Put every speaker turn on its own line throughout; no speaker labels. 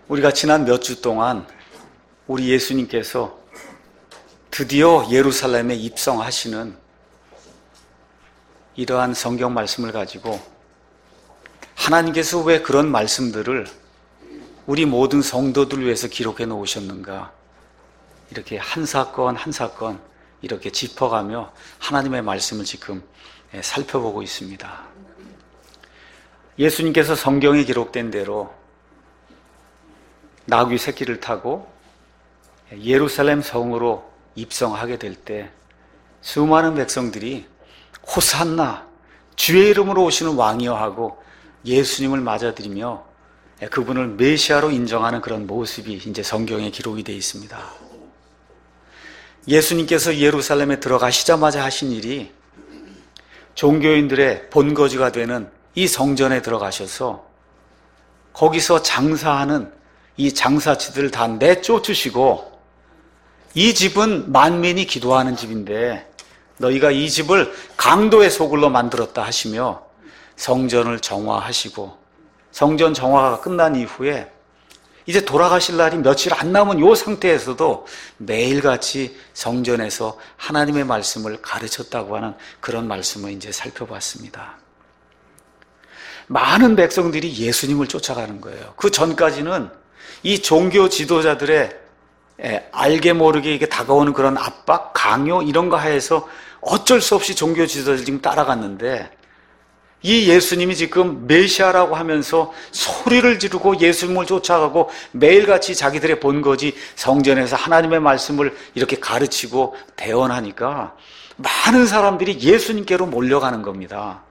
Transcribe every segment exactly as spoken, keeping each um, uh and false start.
우리가 지난 몇 주 동안 우리 예수님께서 드디어 예루살렘에 입성하시는 이러한 성경 말씀을 가지고 하나님께서 왜 그런 말씀들을 우리 모든 성도들 위해서 기록해 놓으셨는가, 이렇게 한 사건 한 사건 이렇게 짚어가며 하나님의 말씀을 지금 살펴보고 있습니다. 예수님께서 성경에 기록된 대로 나귀 새끼를 타고 예루살렘 성으로 입성하게 될 때 수많은 백성들이 호산나, 주의 이름으로 오시는 왕이여 하고 예수님을 맞아들이며 그분을 메시아로 인정하는 그런 모습이 이제 성경에 기록이 되어 있습니다. 예수님께서 예루살렘에 들어가시자마자 하신 일이 종교인들의 본거지가 되는 이 성전에 들어가셔서 거기서 장사하는 이 장사치들을 다 내쫓으시고, 이 집은 만민이 기도하는 집인데 너희가 이 집을 강도의 소굴로 만들었다 하시며 성전을 정화하시고, 성전 정화가 끝난 이후에 이제 돌아가실 날이 며칠 안 남은 이 상태에서도 매일같이 성전에서 하나님의 말씀을 가르쳤다고 하는 그런 말씀을 이제 살펴봤습니다. 많은 백성들이 예수님을 쫓아가는 거예요. 그 전까지는 이 종교 지도자들의 알게 모르게 이게 다가오는 그런 압박, 강요 이런 거 하에서 어쩔 수 없이 종교 지도자들이 지금 따라갔는데, 이 예수님이 지금 메시아라고 하면서 소리를 지르고 예수님을 쫓아가고 매일같이 자기들의 본거지 성전에서 하나님의 말씀을 이렇게 가르치고 대언하니까 많은 사람들이 예수님께로 몰려가는 겁니다.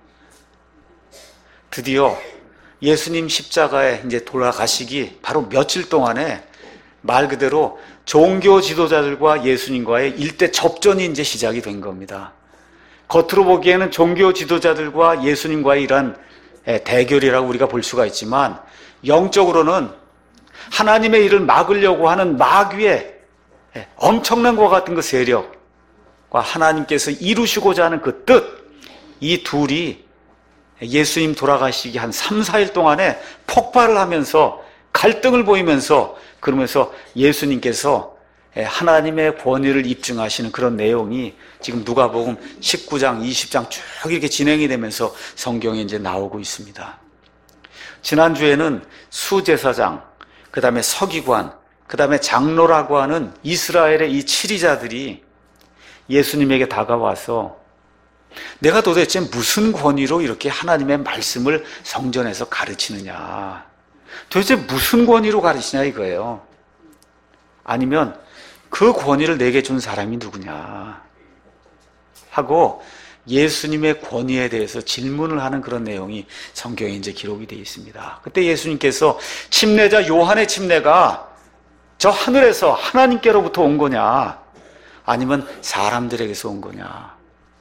드디어 예수님 십자가에 이제 돌아가시기 바로 며칠 동안에 말 그대로 종교 지도자들과 예수님과의 일대 접전이 이제 시작이 된 겁니다. 겉으로 보기에는 종교 지도자들과 예수님과의 이런 대결이라고 우리가 볼 수가 있지만, 영적으로는 하나님의 일을 막으려고 하는 마귀의 엄청난 것 같은 그 세력과 하나님께서 이루시고자 하는 그 뜻, 이 둘이 예수님 돌아가시기 한 삼, 사일 동안에 폭발을 하면서 갈등을 보이면서, 그러면서 예수님께서 하나님의 권위를 입증하시는 그런 내용이 지금 누가복음 십구 장, 이십 장 쭉 이렇게 진행이 되면서 성경에 이제 나오고 있습니다. 지난주에는 수제사장, 그 다음에 서기관, 그 다음에 장로라고 하는 이스라엘의 이 치리자들이 예수님에게 다가와서 내가 도대체 무슨 권위로 이렇게 하나님의 말씀을 성전에서 가르치느냐, 도대체 무슨 권위로 가르치냐 이거예요. 아니면 그 권위를 내게 준 사람이 누구냐 하고 예수님의 권위에 대해서 질문을 하는 그런 내용이 성경에 이제 기록이 되어 있습니다. 그때 예수님께서 침례자 요한의 침례가 저 하늘에서 하나님께로부터 온 거냐, 아니면 사람들에게서 온 거냐,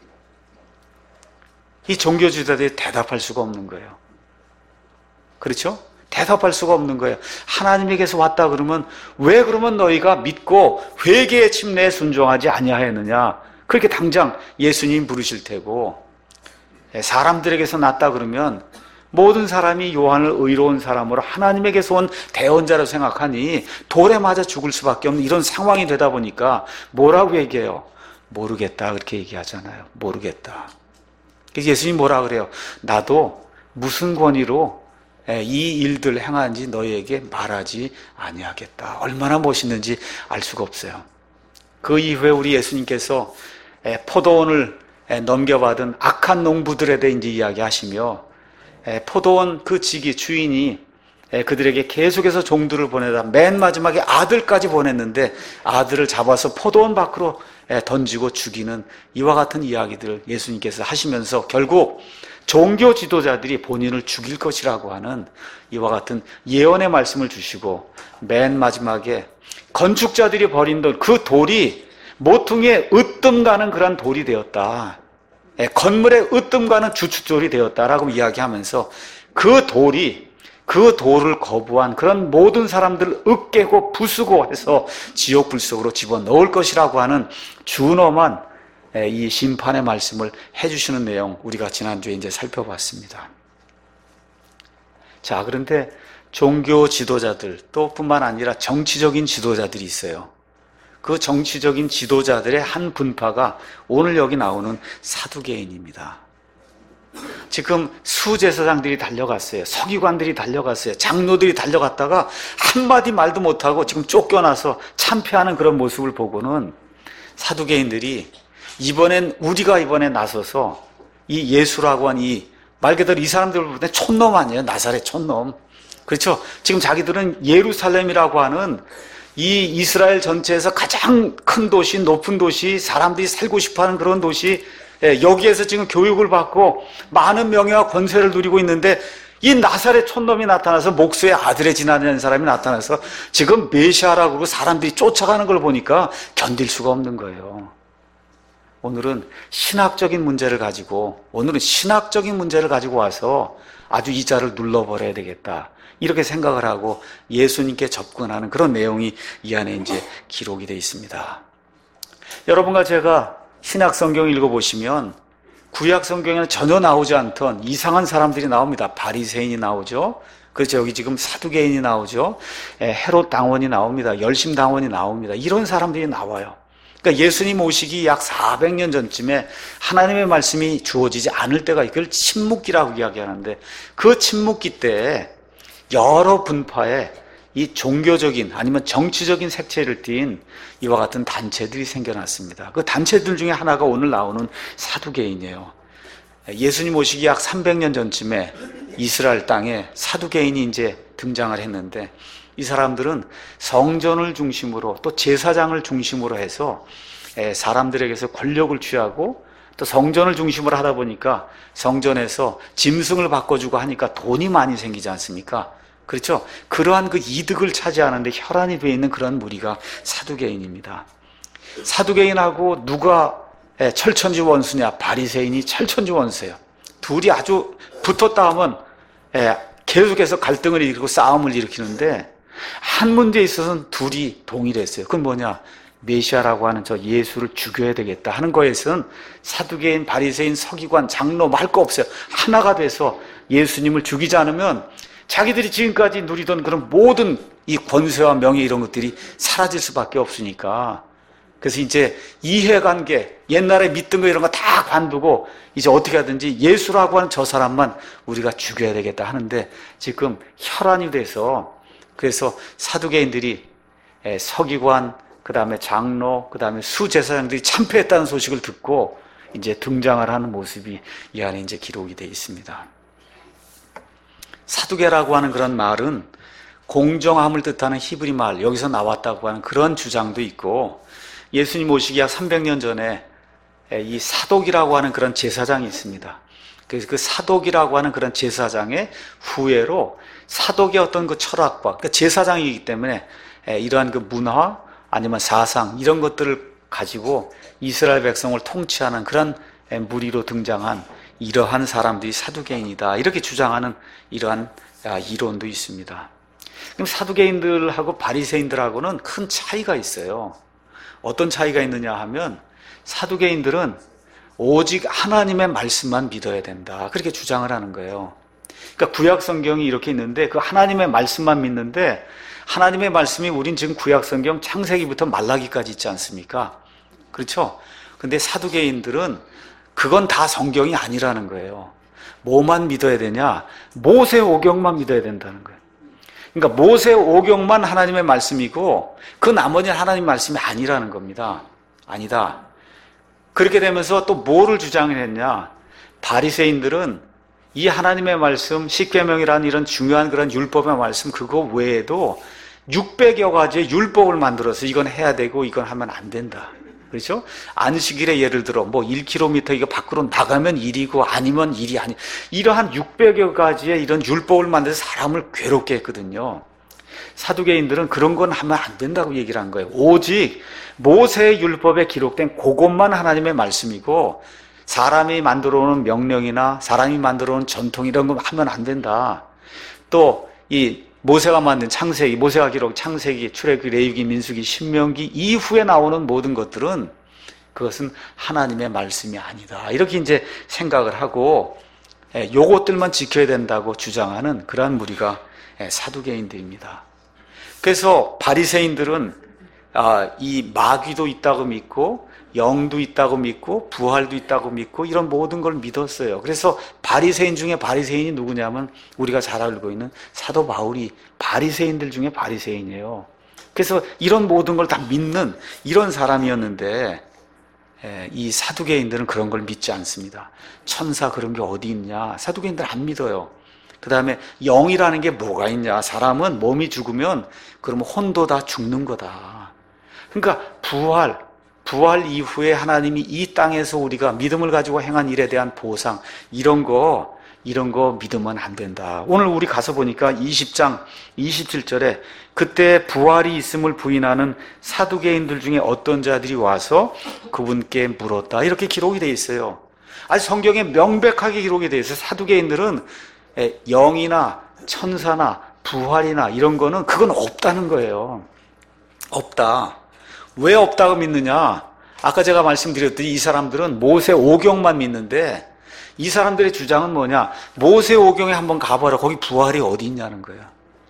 이 종교 지도자들이 대답할 수가 없는 거예요. 그렇죠? 대답할 수가 없는 거예요. 하나님에게서 왔다 그러면 왜 그러면 너희가 믿고 회개의 침례에 순종하지 아니하였느냐, 그렇게 당장 예수님 부르실 테고, 사람들에게서 났다 그러면 모든 사람이 요한을 의로운 사람으로 하나님에게서 온 대언자로 생각하니 돌에 맞아 죽을 수밖에 없는 이런 상황이 되다 보니까 뭐라고 얘기해요? 모르겠다, 그렇게 얘기하잖아요. 모르겠다. 그래서 예수님 뭐라 그래요? 나도 무슨 권위로 이 일들 행하는지 너희에게 말하지 아니하겠다. 얼마나 멋있는지 알 수가 없어요. 그 이후에 우리 예수님께서 포도원을 넘겨받은 악한 농부들에 대해 이제 이야기하시며, 포도원 그 지기 주인이 그들에게 계속해서 종들을 보내다 맨 마지막에 아들까지 보냈는데 아들을 잡아서 포도원 밖으로 던지고 죽이는 이와 같은 이야기들을 예수님께서 하시면서 결국 종교 지도자들이 본인을 죽일 것이라고 하는 이와 같은 예언의 말씀을 주시고, 맨 마지막에 건축자들이 버린 돌, 그 돌이 모퉁이에 으뜸 가는 그런 돌이 되었다, 건물에 으뜸 가는 주춧돌이 되었다라고 이야기하면서 그 돌이, 그 돌을 거부한 그런 모든 사람들을 으깨고 부수고 해서 지옥 불 속으로 집어넣을 것이라고 하는 준엄한 이 심판의 말씀을 해주시는 내용, 우리가 지난주에 이제 살펴봤습니다. 자, 그런데 종교 지도자들 또 뿐만 아니라 정치적인 지도자들이 있어요. 그 정치적인 지도자들의 한 분파가 오늘 여기 나오는 사두개인입니다. 지금 수제사장들이 달려갔어요. 서기관들이 달려갔어요. 장로들이 달려갔다가 한마디 말도 못하고 지금 쫓겨나서 참패하는 그런 모습을 보고는 사두개인들이 이번엔 우리가 이번에 나서서 이 예수라고 한 이 말 그대로 이 사람들을 볼 때 촌놈 아니에요. 나사렛 촌놈. 그렇죠? 지금 자기들은 예루살렘이라고 하는 이 이스라엘 전체에서 가장 큰 도시, 높은 도시, 사람들이 살고 싶어하는 그런 도시, 여기에서 지금 교육을 받고 많은 명예와 권세를 누리고 있는데 이 나사렛 촌놈이 나타나서 목수의 아들에 지나는 사람이 나타나서 지금 메시아라고 그러고 사람들이 쫓아가는 걸 보니까 견딜 수가 없는 거예요. 오늘은 신학적인 문제를 가지고 오늘은 신학적인 문제를 가지고 와서 아주 이 자를 눌러버려야 되겠다. 이렇게 생각을 하고 예수님께 접근하는 그런 내용이 이 안에 이제 기록이 되어 있습니다. 여러분과 제가 신약 성경을 읽어보시면 구약 성경에는 전혀 나오지 않던 이상한 사람들이 나옵니다. 바리새인이 나오죠. 그렇죠. 여기 지금 사두개인이 나오죠. 헤롯 당원이 나옵니다. 열심 당원이 나옵니다. 이런 사람들이 나와요. 그러니까 예수님 오시기 약 사백 년 전쯤에 하나님의 말씀이 주어지지 않을 때가 이걸 침묵기라고 이야기하는데 그 침묵기 때에 여러 분파의 이 종교적인 아니면 정치적인 색채를 띤 이와 같은 단체들이 생겨났습니다. 그 단체들 중에 하나가 오늘 나오는 사두개인이에요. 예수님 오시기 약 삼백 년 전쯤에 이스라엘 땅에 사두개인이 이제 등장을 했는데 이 사람들은 성전을 중심으로 또 제사장을 중심으로 해서 사람들에게서 권력을 취하고 또 성전을 중심으로 하다 보니까 성전에서 짐승을 바꿔주고 하니까 돈이 많이 생기지 않습니까? 그렇죠? 그러한 그 이득을 차지하는데 혈안이 되어 있는 그런 무리가 사두개인입니다. 사두개인하고 누가 철천지 원수냐? 바리새인이 철천지 원수예요. 둘이 아주 붙었다 하면 계속해서 갈등을 일으키고 싸움을 일으키는데 한 문제에 있어서는 둘이 동일했어요. 그건 뭐냐? 메시아라고 하는 저 예수를 죽여야 되겠다 하는 거에서는 사두개인, 바리새인, 서기관, 장로 말 거 없어요. 하나가 돼서 예수님을 죽이지 않으면 자기들이 지금까지 누리던 그런 모든 이 권세와 명예 이런 것들이 사라질 수밖에 없으니까 그래서 이제 이해관계, 옛날에 믿던 거 이런 거 다 관두고 이제 어떻게 하든지 예수라고 하는 저 사람만 우리가 죽여야 되겠다 하는데 지금 혈안이 돼서 그래서 사두개인들이 서기관, 그 다음에 장로, 그 다음에 수제사장들이 참패했다는 소식을 듣고 이제 등장을 하는 모습이 이 안에 이제 기록이 되어 있습니다. 사두개라고 하는 그런 말은 공정함을 뜻하는 히브리 말, 여기서 나왔다고 하는 그런 주장도 있고 예수님 오시기 약 삼백 년 전에 이 사독이라고 하는 그런 제사장이 있습니다. 그래서 그 사독이라고 하는 그런 제사장의 후예로 사독의 어떤 그 철학과, 그러니까 제사장이기 때문에 이러한 그 문화 아니면 사상 이런 것들을 가지고 이스라엘 백성을 통치하는 그런 무리로 등장한 이러한 사람들이 사두개인이다 이렇게 주장하는 이러한 이론도 있습니다. 그럼 사두개인들하고 바리새인들하고는 큰 차이가 있어요. 어떤 차이가 있느냐 하면 사두개인들은 오직 하나님의 말씀만 믿어야 된다 그렇게 주장을 하는 거예요. 그러니까 구약 성경이 이렇게 있는데 그 하나님의 말씀만 믿는데 하나님의 말씀이 우린 지금 구약 성경 창세기부터 말라기까지 있지 않습니까? 그렇죠? 근데 사두개인들은 그건 다 성경이 아니라는 거예요. 뭐만 믿어야 되냐? 모세 오경만 믿어야 된다는 거예요. 그러니까 모세 오경만 하나님의 말씀이고 그 나머지는 하나님 말씀이 아니라는 겁니다. 아니다. 그렇게 되면서 또 뭐를 주장을 했냐? 바리새인들은 이 하나님의 말씀, 십계명이라는 이런 중요한 그런 율법의 말씀 그거 외에도 육백여 가지의 율법을 만들어서 이건 해야 되고 이건 하면 안 된다. 그렇죠? 안식일에 예를 들어 뭐 일 킬로미터 이거 밖으로 나가면 일이고 아니면 일이 아니 이러한 육백여 가지의 이런 율법을 만들어서 사람을 괴롭게 했거든요. 사두개인들은 그런 건 하면 안 된다고 얘기를 한 거예요. 오직 모세의 율법에 기록된 그것만 하나님의 말씀이고 사람이 만들어 오는 명령이나 사람이 만들어 오는 전통 이런 거 하면 안 된다. 또 이 모세가 만든 창세기, 모세가 기록 창세기, 출애굽기, 레위기, 민수기, 신명기 이후에 나오는 모든 것들은 그것은 하나님의 말씀이 아니다. 이렇게 이제 생각을 하고 예, 요것들만 지켜야 된다고 주장하는 그러한 무리가 예, 사두개인들입니다. 그래서 바리새인들은 아, 이 마귀도 있다고 믿고 영도 있다고 믿고 부활도 있다고 믿고 이런 모든 걸 믿었어요. 그래서 바리새인 중에 바리새인이 누구냐면 우리가 잘 알고 있는 사도 바울이 바리새인들 중에 바리새인이에요. 그래서 이런 모든 걸 다 믿는 이런 사람이었는데 예, 이 사두개인들은 그런 걸 믿지 않습니다. 천사 그런 게 어디 있냐? 사두개인들 안 믿어요. 그 다음에 영이라는 게 뭐가 있냐? 사람은 몸이 죽으면 그러면 혼도 다 죽는 거다. 그러니까 부활, 부활 이후에 하나님이 이 땅에서 우리가 믿음을 가지고 행한 일에 대한 보상, 이런 거 이런 거 믿으면 안 된다. 오늘 우리 가서 보니까 이십 장 이십칠 절에 그때 부활이 있음을 부인하는 사두개인들 중에 어떤 자들이 와서 그분께 물었다. 이렇게 기록이 되어 있어요. 아주 성경에 명백하게 기록이 되어 있어요. 사두개인들은 영이나 천사나 부활이나 이런 거는 그건 없다는 거예요. 없다. 왜 없다고 믿느냐? 아까 제가 말씀드렸더니 이 사람들은 모세 오경만 믿는데 이 사람들의 주장은 뭐냐? 모세 오경에 한번 가봐라. 거기 부활이 어디 있냐는 거예요.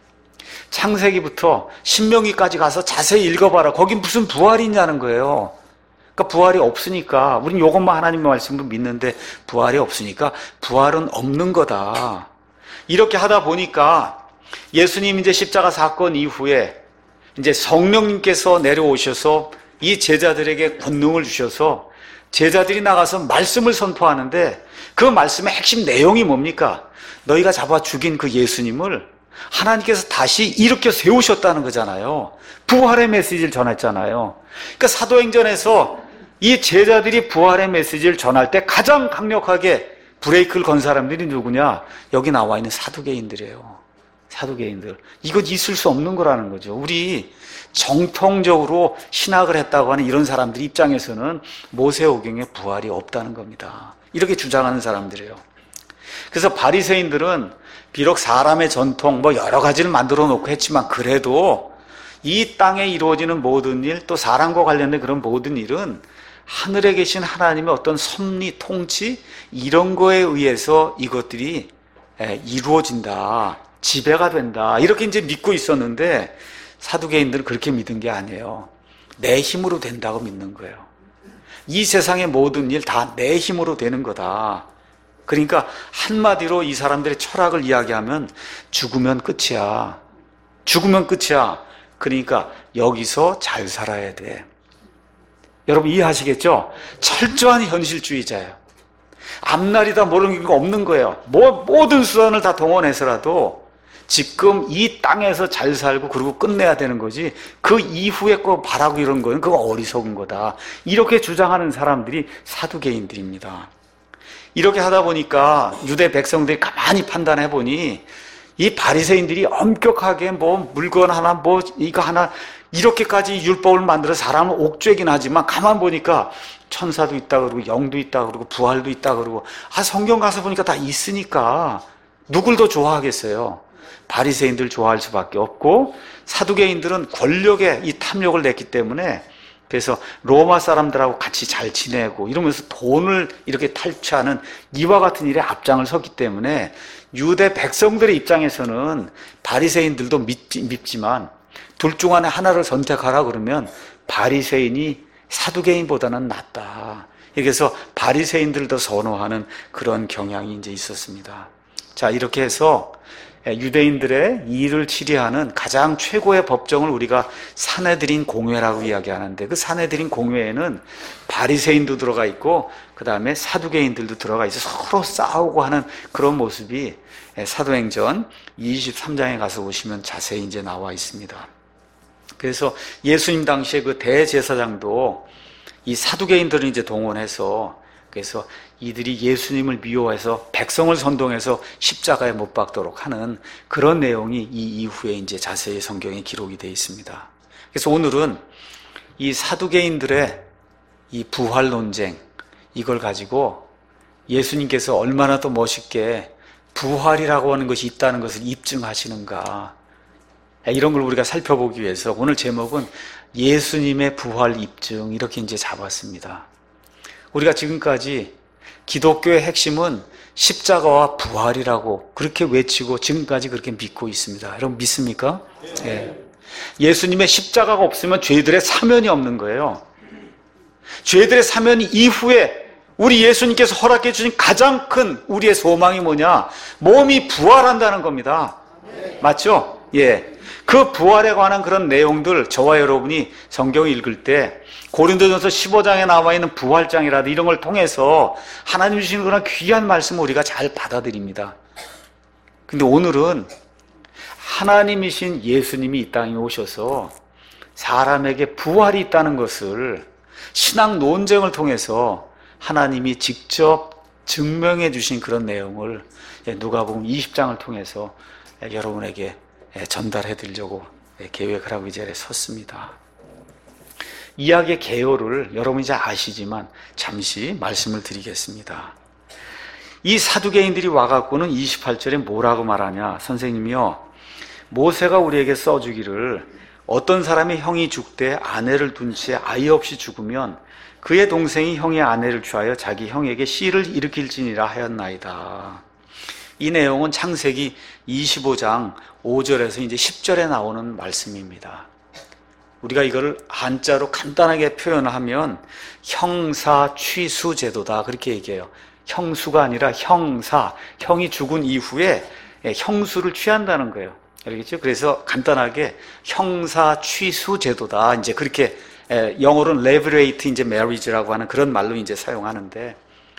창세기부터 신명기까지 가서 자세히 읽어봐라. 거기 무슨 부활이 있냐는 거예요. 그러니까 부활이 없으니까 우린 이것만 하나님의 말씀을 믿는데 부활이 없으니까 부활은 없는 거다. 이렇게 하다 보니까 예수님 이제 십자가 사건 이후에 이제 성령님께서 내려오셔서 이 제자들에게 권능을 주셔서 제자들이 나가서 말씀을 선포하는데 그 말씀의 핵심 내용이 뭡니까? 너희가 잡아 죽인 그 예수님을 하나님께서 다시 일으켜 세우셨다는 거잖아요. 부활의 메시지를 전했잖아요. 그러니까 사도행전에서 이 제자들이 부활의 메시지를 전할 때 가장 강력하게 브레이크를 건 사람들이 누구냐? 여기 나와 있는 사두개인들이에요. 사두개인들. 이건 있을 수 없는 거라는 거죠. 우리 정통적으로 신학을 했다고 하는 이런 사람들 입장에서는 모세오경에 부활이 없다는 겁니다. 이렇게 주장하는 사람들이에요. 그래서 바리새인들은 비록 사람의 전통 뭐 여러 가지를 만들어 놓고 했지만 그래도 이 땅에 이루어지는 모든 일, 또 사람과 관련된 그런 모든 일은 하늘에 계신 하나님의 어떤 섭리, 통치 이런 거에 의해서 이것들이 이루어진다, 지배가 된다, 이렇게 이제 믿고 있었는데 사두개인들은 그렇게 믿은 게 아니에요. 내 힘으로 된다고 믿는 거예요. 이 세상의 모든 일 다 내 힘으로 되는 거다. 그러니까 한마디로 이 사람들의 철학을 이야기하면 죽으면 끝이야. 죽으면 끝이야. 그러니까 여기서 잘 살아야 돼. 여러분 이해하시겠죠? 철저한 현실주의자예요. 앞날이다 모르는 게 없는 거예요. 뭐, 모든 수단을 다 동원해서라도 지금 이 땅에서 잘 살고 그리고 끝내야 되는 거지 그 이후에 거 바라고 이런 거는 그거 어리석은 거다. 이렇게 주장하는 사람들이 사두개인들입니다. 이렇게 하다 보니까 유대 백성들이 가만히 판단해 보니 이 바리새인들이 엄격하게 뭐 물건 하나 뭐 이거 하나 이렇게까지 율법을 만들어 사람을 옥죄긴 하지만 가만 보니까 천사도 있다 그러고 영도 있다 그러고 부활도 있다 그러고 아 성경 가서 보니까 다 있으니까 누굴 더 좋아하겠어요? 바리새인들 좋아할 수밖에 없고 사두개인들은 권력에 이 탐욕을 냈기 때문에 그래서 로마 사람들하고 같이 잘 지내고 이러면서 돈을 이렇게 탈취하는 이와 같은 일에 앞장을 섰기 때문에 유대 백성들의 입장에서는 바리새인들도 믿지, 밉지만 둘 중 안에 하나를 선택하라 그러면 바리새인이 사두개인보다는 낫다. 그래서 바리새인들을 더 선호하는 그런 경향이 이제 있었습니다. 자, 이렇게 해서 유대인들의 이의를 치리하는 가장 최고의 법정을 우리가 사내들인 공회라고 이야기하는데 그 사내들인 공회에는 바리새인도 들어가 있고 그 다음에 사두개인들도 들어가 있어 서로 싸우고 하는 그런 모습이 사도행전 이십삼 장에 가서 보시면 자세히 이제 나와 있습니다. 그래서 예수님 당시에 그 대제사장도 이 사두개인들을 이제 동원해서 그래서 이들이 예수님을 미워해서 백성을 선동해서 십자가에 못 박도록 하는 그런 내용이 이 이후에 이제 자세히 성경에 기록이 되어 있습니다. 그래서 오늘은 이 사두개인들의 이 부활 논쟁 이걸 가지고 예수님께서 얼마나 더 멋있게 부활이라고 하는 것이 있다는 것을 입증하시는가 이런 걸 우리가 살펴보기 위해서 오늘 제목은 예수님의 부활 입증 이렇게 이제 잡았습니다. 우리가 지금까지 기독교의 핵심은 십자가와 부활이라고 그렇게 외치고 지금까지 그렇게 믿고 있습니다. 여러분 믿습니까? 예. 예수님의 십자가가 없으면 죄들의 사면이 없는 거예요. 죄들의 사면 이후에 우리 예수님께서 허락해 주신 가장 큰 우리의 소망이 뭐냐? 몸이 부활한다는 겁니다. 맞죠? 예. 그 부활에 관한 그런 내용들 저와 여러분이 성경을 읽을 때 고린도전서 십오 장에 나와 있는 부활장이라도 이런 걸 통해서 하나님 주시는 그런 귀한 말씀을 우리가 잘 받아들입니다. 근데 오늘은 하나님이신 예수님이 이 땅에 오셔서 사람에게 부활이 있다는 것을 신학 논쟁을 통해서 하나님이 직접 증명해 주신 그런 내용을 누가복음 이십 장을 통해서 여러분에게 전달해 드리려고 계획을 하고 이 자리에 섰습니다. 이야기의 개요를 여러분이 잘 아시지만 잠시 말씀을 드리겠습니다. 이 사두개인들이 와갖고는 이십팔 절에 뭐라고 말하냐? 선생님이요, 모세가 우리에게 써주기를 어떤 사람이 형이 죽되 아내를 둔 채 아이 없이 죽으면 그의 동생이 형의 아내를 취하여 자기 형에게 시를 일으킬지니라 하였나이다. 이 내용은 창세기 이십오 장 오 절에서 이제 십 절에 나오는 말씀입니다. 우리가 이거를 한자로 간단하게 표현하면 형사 취수 제도다 그렇게 얘기해요. 형수가 아니라 형사, 형이 죽은 이후에 형수를 취한다는 거예요. 알겠죠? 그래서 간단하게 형사 취수 제도다 이제 그렇게 영어로는 levirate 이제 marriage라고 하는 그런 말로 이제 사용하는데,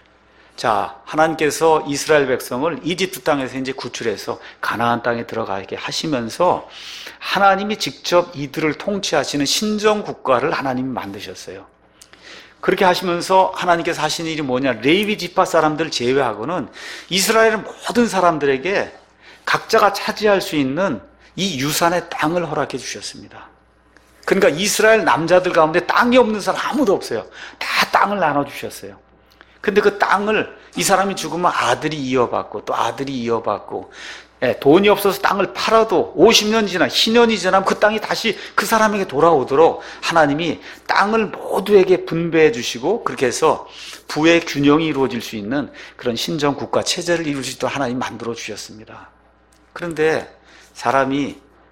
자, 하나님께서 이스라엘 백성을 이집트 땅에서 이제 구출해서 가나안 땅에 들어가게 하시면서 하나님이 직접 이들을 통치하시는 신정 국가를 하나님이 만드셨어요. 그렇게 하시면서 하나님께서 하신 일이 뭐냐? 레위 지파 사람들 제외하고는 이스라엘의 모든 사람들에게 각자가 차지할 수 있는 이 유산의 땅을 허락해 주셨습니다. 그러니까 이스라엘 남자들 가운데 땅이 없는 사람 아무도 없어요. 다 땅을 나눠주셨어요. 근데 그 땅을 이 사람이 죽으면 아들이 이어받고 또 아들이 이어받고, 예, 돈이 없어서 땅을 팔아도 오십 년 지나 십 년이 지나면 그 땅이 다시 그 사람에게 돌아오도록 하나님이 땅을 모두에게 분배해 주시고 그렇게 해서 부의 균형이 이루어질 수 있는 그런 신정 국가 체제를 이룰 수 있도록 하나님이 만들어 주셨습니다. 그런데 사람이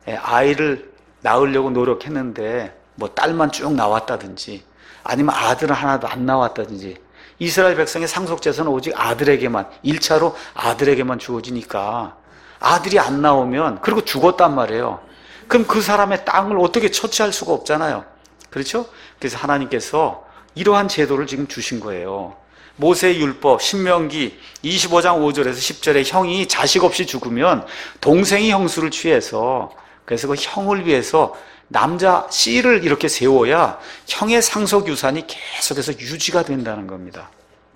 아이를 낳으려고 노력했는데 뭐 딸만 쭉 나왔다든지 아니면 아들은 하나도 안 나왔다든지, 이스라엘 백성의 상속재산은 오직 아들에게만, 일 차로 아들에게만 주어지니까 아들이 안 나오면, 그리고 죽었단 말이에요. 그럼 그 사람의 땅을 어떻게 처치할 수가 없잖아요. 그렇죠? 그래서 하나님께서 이러한 제도를 지금 주신 거예요. 모세의 율법 신명기 이십오 장 오 절에서 십 절에 형이 자식 없이 죽으면 동생이 형수를 취해서, 그래서 그 형을 위해서 남자 씨를 이렇게 세워야 형의 상속 유산이 계속해서 유지가 된다는 겁니다.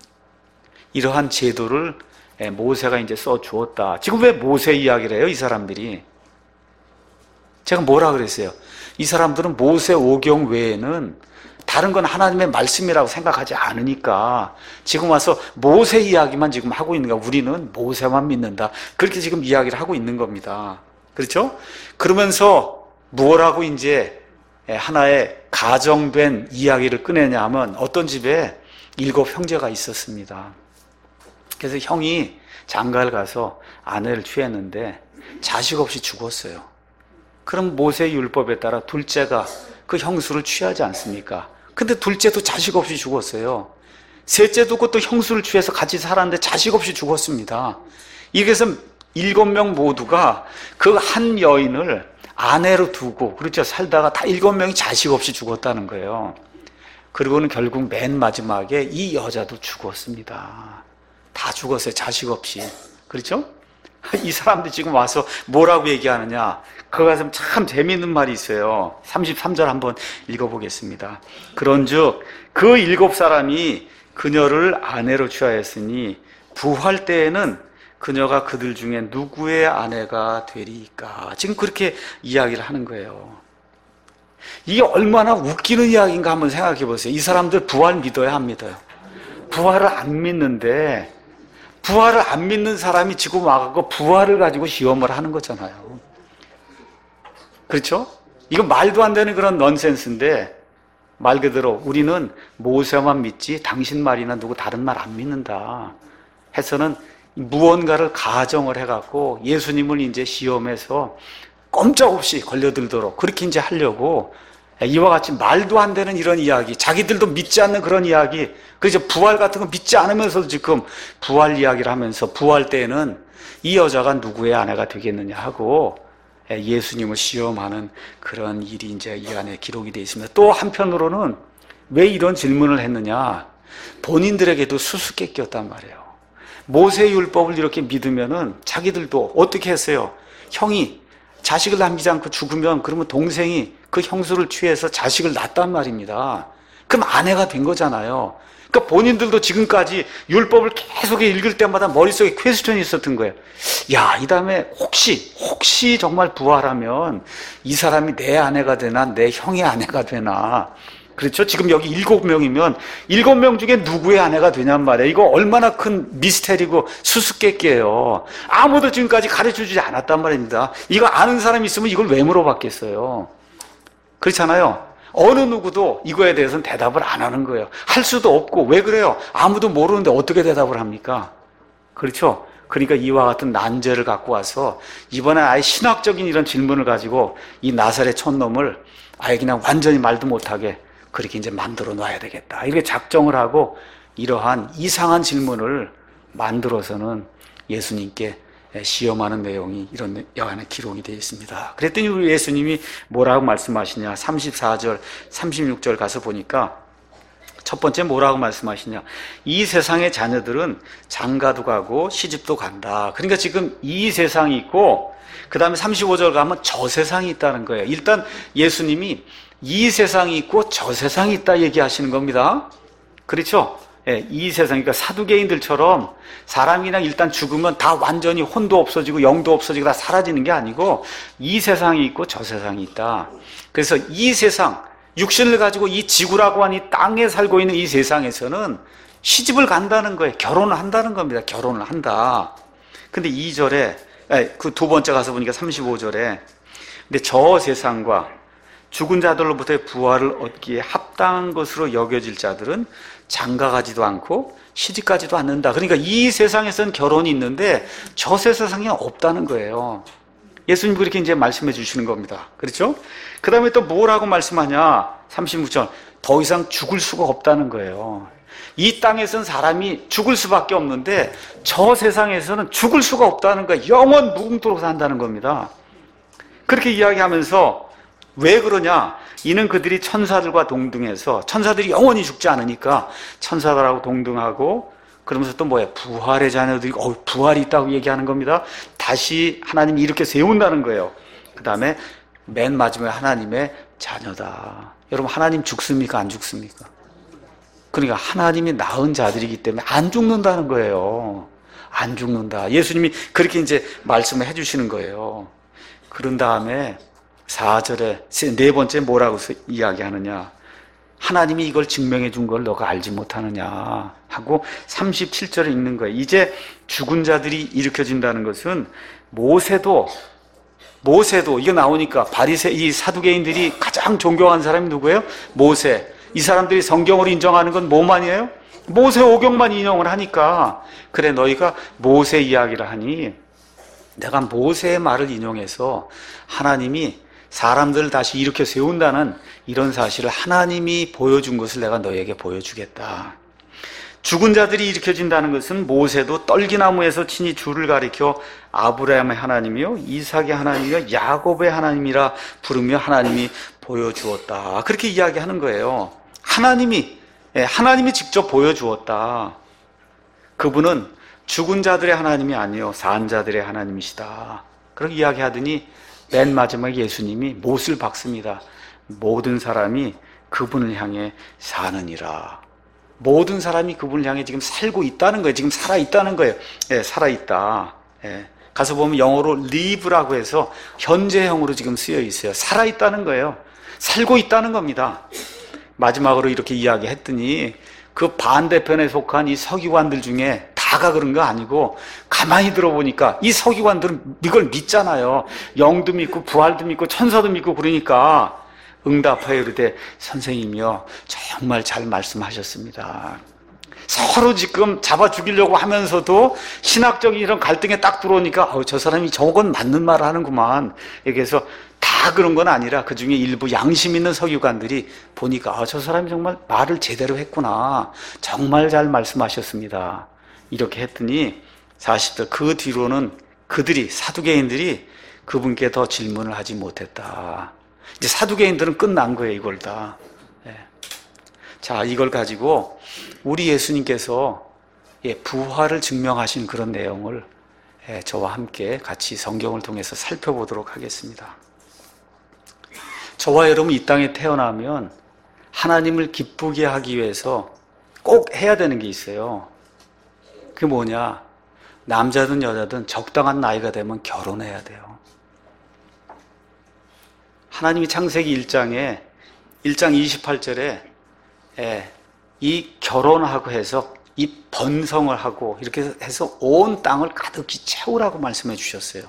이러한 제도를 모세가 이제 써 주었다. 지금 왜 모세 이야기를 해요, 이 사람들이? 제가 뭐라 그랬어요? 이 사람들은 모세 오경 외에는 다른 건 하나님의 말씀이라고 생각하지 않으니까 지금 와서 모세 이야기만 지금 하고 있는 거야. 우리는 모세만 믿는다. 그렇게 지금 이야기를 하고 있는 겁니다. 그렇죠? 그러면서 뭐라고 이제 하나의 가정된 이야기를 꺼내냐 하면, 어떤 집에 일곱 형제가 있었습니다. 그래서 형이 장가를 가서 아내를 취했는데 자식 없이 죽었어요. 그럼 모세의 율법에 따라 둘째가 그 형수를 취하지 않습니까? 근데 둘째도 자식 없이 죽었어요. 셋째도 그것도 형수를 취해서 같이 살았는데 자식 없이 죽었습니다. 이래서 일곱 명 모두가 그 한 여인을 아내로 두고, 그렇죠, 살다가 다 일곱 명이 자식 없이 죽었다는 거예요. 그리고는 결국 맨 마지막에 이 여자도 죽었습니다. 다 죽었어요, 자식 없이. 그렇죠? 이 사람들 지금 와서 뭐라고 얘기하느냐? 그거 가서 참 재미있는 말이 있어요. 삼십삼 절 한번 읽어보겠습니다. 그런즉 그 일곱 사람이 그녀를 아내로 취하였으니 부활 때에는 그녀가 그들 중에 누구의 아내가 되리까? 지금 그렇게 이야기를 하는 거예요. 이게 얼마나 웃기는 이야기인가 한번 생각해 보세요. 이 사람들 부활 믿어야 안 믿어요? 부활을 안 믿는데, 부활을 안 믿는 사람이 지금 와갖고 부활을 가지고 시험을 하는 거잖아요. 그렇죠? 이거 말도 안 되는 그런 넌센스인데, 말 그대로 우리는 모세만 믿지 당신 말이나 누구 다른 말 안 믿는다 해서는 무언가를 가정을 해갖고 예수님을 이제 시험해서 꼼짝없이 걸려들도록 그렇게 이제 하려고 이와 같이 말도 안 되는 이런 이야기, 자기들도 믿지 않는 그런 이야기, 그래서 부활 같은 거 믿지 않으면서도 지금 부활 이야기를 하면서 부활 때에는 이 여자가 누구의 아내가 되겠느냐 하고 예수님을 시험하는 그런 일이 이제 이 안에 기록이 되어 있습니다. 또 한편으로는 왜 이런 질문을 했느냐? 본인들에게도 수수께끼였단 말이에요. 모세의 율법을 이렇게 믿으면은 자기들도 어떻게 했어요? 형이 자식을 남기지 않고 죽으면 그러면 동생이 그 형수를 취해서 자식을 낳았단 말입니다. 그럼 아내가 된 거잖아요. 그러니까 본인들도 지금까지 율법을 계속 읽을 때마다 머릿속에 퀘스천이 있었던 거예요. 야, 이 다음에 혹시 혹시 정말 부활하면 이 사람이 내 아내가 되나 내 형의 아내가 되나. 그렇죠? 지금 여기 일곱 명이면 일곱 명 중에 누구의 아내가 되냔 말이에요. 이거 얼마나 큰 미스테리고 수수께끼예요. 아무도 지금까지 가르쳐주지 않았단 말입니다. 이거 아는 사람이 있으면 이걸 왜 물어봤겠어요? 그렇잖아요. 어느 누구도 이거에 대해서는 대답을 안 하는 거예요. 할 수도 없고. 왜 그래요? 아무도 모르는데 어떻게 대답을 합니까? 그렇죠? 그러니까 이와 같은 난제를 갖고 와서 이번에 아예 신학적인 이런 질문을 가지고 이 나사렛 촌놈을 아예 그냥 완전히 말도 못하게 그렇게 이제 만들어 놔야 되겠다. 이렇게 작정을 하고 이러한 이상한 질문을 만들어서는 예수님께 시험하는 내용이 이런 여간에 기록이 되어 있습니다. 그랬더니 우리 예수님이 뭐라고 말씀하시냐? 삼십사 절, 삼십육 절 가서 보니까 첫 번째 뭐라고 말씀하시냐? 이 세상의 자녀들은 장가도 가고 시집도 간다. 그러니까 지금 이 세상이 있고 그 다음에 삼십오 절 가면 저 세상이 있다는 거예요. 일단 예수님이 이 세상이 있고 저 세상이 있다 얘기하시는 겁니다. 그렇죠? 예, 이 세상, 그러니까 사두개인들처럼 사람이 그냥 일단 죽으면 다 완전히 혼도 없어지고 영도 없어지고 다 사라지는 게 아니고 이 세상이 있고 저 세상이 있다. 그래서 이 세상, 육신을 가지고 이 지구라고 하는 이 땅에 살고 있는 이 세상에서는 시집을 간다는 거예요. 결혼을 한다는 겁니다. 결혼을 한다. 근데 이 절에, 그 두 번째 가서 보니까 삼십오 절에 근데 저 세상과 죽은 자들로부터의 부활을 얻기에 합당한 것으로 여겨질 자들은 장가가지도 않고 시집가지도 않는다. 그러니까 이 세상에서는 결혼이 있는데 저 세상에 없다는 거예요. 예수님 그렇게 이제 말씀해 주시는 겁니다. 그렇죠? 그 다음에 또 뭐라고 말씀하냐? 삼십육 절. 더 이상 죽을 수가 없다는 거예요. 이 땅에서는 사람이 죽을 수밖에 없는데 저 세상에서는 죽을 수가 없다는 거예요. 영원 무궁토록 산다는 겁니다. 그렇게 이야기하면서 왜 그러냐? 이는 그들이 천사들과 동등해서 천사들이 영원히 죽지 않으니까 천사들하고 동등하고 그러면서 또 뭐야? 부활의 자녀들이 어, 부활이 있다고 얘기하는 겁니다. 다시 하나님이 이렇게 세운다는 거예요. 그 다음에 맨 마지막에 하나님의 자녀다. 여러분 하나님 죽습니까? 안 죽습니까? 그러니까 하나님이 낳은 자들이기 때문에 안 죽는다는 거예요. 안 죽는다. 예수님이 그렇게 이제 말씀을 해주시는 거예요. 그런 다음에 사 절에 네 번째 뭐라고 이야기하느냐? 하나님이 이걸 증명해 준 걸 너가 알지 못하느냐 하고 삼십칠 절에 읽는 거예요. 이제 죽은 자들이 일으켜진다는 것은 모세도 모세도 이거 나오니까 바리새 이 사두개인들이 가장 존경하는 사람이 누구예요? 모세. 이 사람들이 성경으로 인정하는 건 뭐만이에요? 모세 오경만 인용을 하니까 그래 너희가 모세 이야기를 하니 내가 모세의 말을 인용해서 하나님이 사람들을 다시 일으켜 세운다는 이런 사실을 하나님이 보여준 것을 내가 너에게 보여주겠다. 죽은 자들이 일으켜진다는 것은 모세도 떨기나무에서 친히 주를 가리켜 아브라함의 하나님이요 이삭의 하나님이요 야곱의 하나님이라 부르며 하나님이 보여주었다. 그렇게 이야기하는 거예요. 하나님이 하나님이 직접 보여주었다. 그분은 죽은 자들의 하나님이 아니요 산 자들의 하나님이시다. 그렇게 이야기하더니 맨 마지막에 예수님이 못을 박습니다. 모든 사람이 그분을 향해 사느니라. 모든 사람이 그분을 향해 지금 살고 있다는 거예요. 지금 살아있다는 거예요. 예, 살아있다. 예. 가서 보면 영어로 live라고 해서 현재형으로 지금 쓰여 있어요. 살아있다는 거예요. 살고 있다는 겁니다. 마지막으로 이렇게 이야기했더니 그 반대편에 속한 이 서기관들 중에 다가 그런 거 아니고 가만히 들어보니까 이 서기관들은 이걸 믿잖아요. 영도 믿고 부활도 믿고 천사도 믿고 그러니까 응답하여 이르되 선생님이요 정말 잘 말씀하셨습니다. 서로 지금 잡아 죽이려고 하면서도 신학적인 이런 갈등에 딱 들어오니까 어, 저 사람이 저건 맞는 말을 하는구만. 얘기해서 다 그런 건 아니라 그 중에 일부 양심 있는 서기관들이 보니까 아, 저 사람이 정말 말을 제대로 했구나. 정말 잘 말씀하셨습니다. 이렇게 했더니 사십 절 그 뒤로는 그들이 사두개인들이 그분께 더 질문을 하지 못했다. 이제 사두개인들은 끝난 거예요, 이걸 다. 예. 자, 이걸 가지고 우리 예수님께서 예, 부활을 증명하신 그런 내용을 예, 저와 함께 같이 성경을 통해서 살펴보도록 하겠습니다. 저와 여러분 이 땅에 태어나면 하나님을 기쁘게 하기 위해서 꼭 해야 되는 게 있어요. 그게 뭐냐? 남자든 여자든 적당한 나이가 되면 결혼해야 돼요. 하나님이 창세기 일 장에 일 장 이십팔 절에 예, 이 결혼하고 해서 이 번성을 하고 이렇게 해서 온 땅을 가득히 채우라고 말씀해 주셨어요.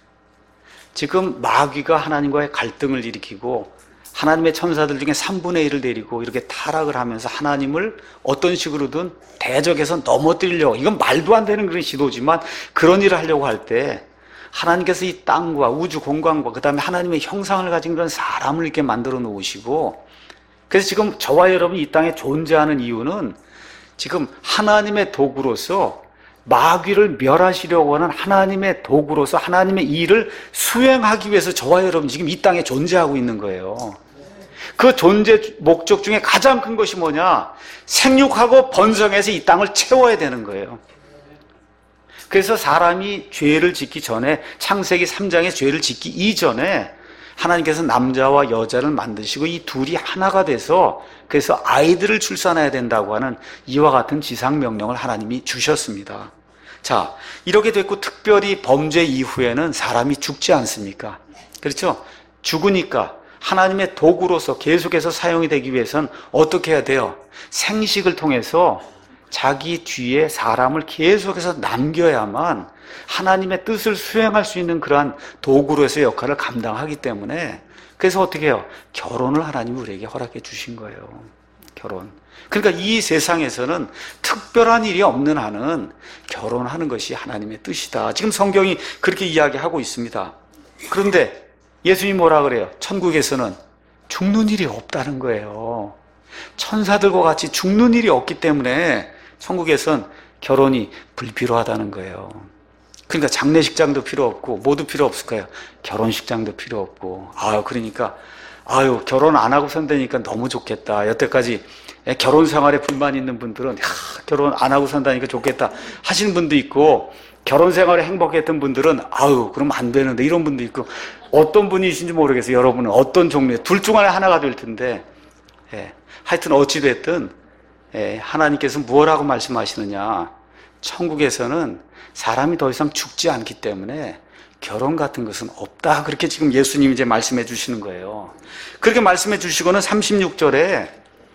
지금 마귀가 하나님과의 갈등을 일으키고 하나님의 천사들 중에 삼분의 일을 내리고 이렇게 타락을 하면서 하나님을 어떤 식으로든 대적해서 넘어뜨리려고, 이건 말도 안 되는 그런 시도지만 그런 일을 하려고 할 때 하나님께서 이 땅과 우주 공간과 그 다음에 하나님의 형상을 가진 그런 사람을 이렇게 만들어 놓으시고, 그래서 지금 저와 여러분이 이 땅에 존재하는 이유는 지금 하나님의 도구로서 마귀를 멸하시려고 하는 하나님의 도구로서 하나님의 일을 수행하기 위해서 저와 여러분 지금 이 땅에 존재하고 있는 거예요. 그 존재 목적 중에 가장 큰 것이 뭐냐? 생육하고 번성해서 이 땅을 채워야 되는 거예요. 그래서 사람이 죄를 짓기 전에, 창세기 삼 장에 죄를 짓기 이전에 하나님께서 남자와 여자를 만드시고 이 둘이 하나가 돼서 그래서 아이들을 출산해야 된다고 하는 이와 같은 지상 명령을 하나님이 주셨습니다. 자, 이렇게 됐고 특별히 범죄 이후에는 사람이 죽지 않습니까? 그렇죠? 죽으니까 하나님의 도구로서 계속해서 사용이 되기 위해서는 어떻게 해야 돼요? 생식을 통해서 자기 뒤에 사람을 계속해서 남겨야만 하나님의 뜻을 수행할 수 있는 그러한 도구로서의 역할을 감당하기 때문에, 그래서 어떻게 해요? 결혼을 하나님이 우리에게 허락해 주신 거예요. 결혼. 그러니까 이 세상에서는 특별한 일이 없는 한은 결혼하는 것이 하나님의 뜻이다. 지금 성경이 그렇게 이야기하고 있습니다. 그런데 예수님이 뭐라 그래요? 천국에서는 죽는 일이 없다는 거예요. 천사들과 같이 죽는 일이 없기 때문에 천국에선 결혼이 불필요하다는 거예요. 그러니까 장례식장도 필요 없고 뭐도 필요 없을 거예요. 결혼식장도 필요 없고. 아유, 그러니까 아유, 결혼 안 하고 산다니까 너무 좋겠다. 여태까지 결혼 생활에 불만 있는 분들은 야, 결혼 안 하고 산다니까 좋겠다 하시는 분도 있고, 결혼 생활에 행복했던 분들은 아유, 그러면 안 되는데 이런 분도 있고, 어떤 분이신지 모르겠어요. 여러분은 어떤 종류의 둘 중 안에 하나가 될 텐데, 예, 하여튼 어찌됐든 예, 하나님께서 무엇라고 말씀하시느냐? 천국에서는 사람이 더 이상 죽지 않기 때문에 결혼 같은 것은 없다. 그렇게 지금 예수님이 이제 말씀해 주시는 거예요. 그렇게 말씀해 주시고는 삼십육 절에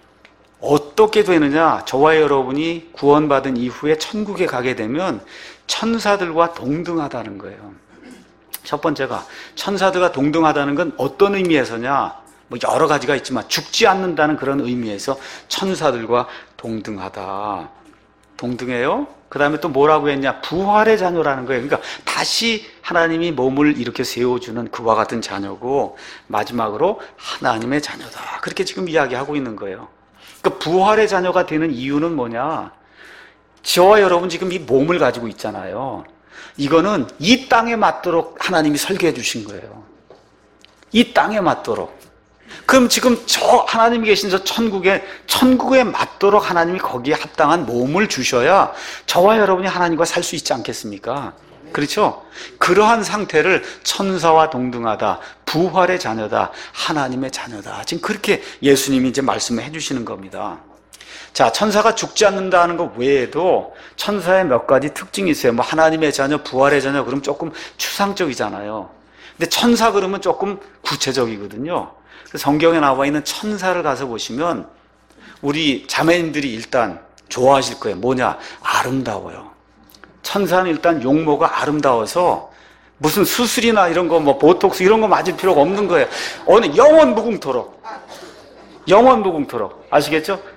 어떻게 되느냐? 저와 여러분이 구원받은 이후에 천국에 가게 되면 천사들과 동등하다는 거예요. 첫 번째가 천사들과 동등하다는 건 어떤 의미에서냐? 뭐 여러 가지가 있지만 죽지 않는다는 그런 의미에서 천사들과 동등하다. 동등해요? 그 다음에 또 뭐라고 했냐? 부활의 자녀라는 거예요. 그러니까 다시 하나님이 몸을 이렇게 세워주는 그와 같은 자녀고, 마지막으로 하나님의 자녀다. 그렇게 지금 이야기하고 있는 거예요. 그러니까 부활의 자녀가 되는 이유는 뭐냐? 저와 여러분 지금 이 몸을 가지고 있잖아요. 이거는 이 땅에 맞도록 하나님이 설계해 주신 거예요. 이 땅에 맞도록. 그럼 지금 저 하나님이 계신 저 천국에, 천국에 맞도록 하나님이 거기에 합당한 몸을 주셔야 저와 여러분이 하나님과 살 수 있지 않겠습니까? 그렇죠? 그러한 상태를 천사와 동등하다, 부활의 자녀다, 하나님의 자녀다. 지금 그렇게 예수님이 이제 말씀을 해주시는 겁니다. 자, 천사가 죽지 않는다는 것 외에도 천사의 몇 가지 특징이 있어요. 뭐 하나님의 자녀, 부활의 자녀, 그럼 조금 추상적이잖아요. 근데 천사 그러면 조금 구체적이거든요. 성경에 나와 있는 천사를 가서 보시면 우리 자매님들이 일단 좋아하실 거예요. 뭐냐? 아름다워요. 천사는 일단 용모가 아름다워서 무슨 수술이나 이런 거, 뭐 보톡스 이런 거 맞을 필요가 없는 거예요. 어느 영원 무궁토록. 영원 무궁토록. 아시겠죠?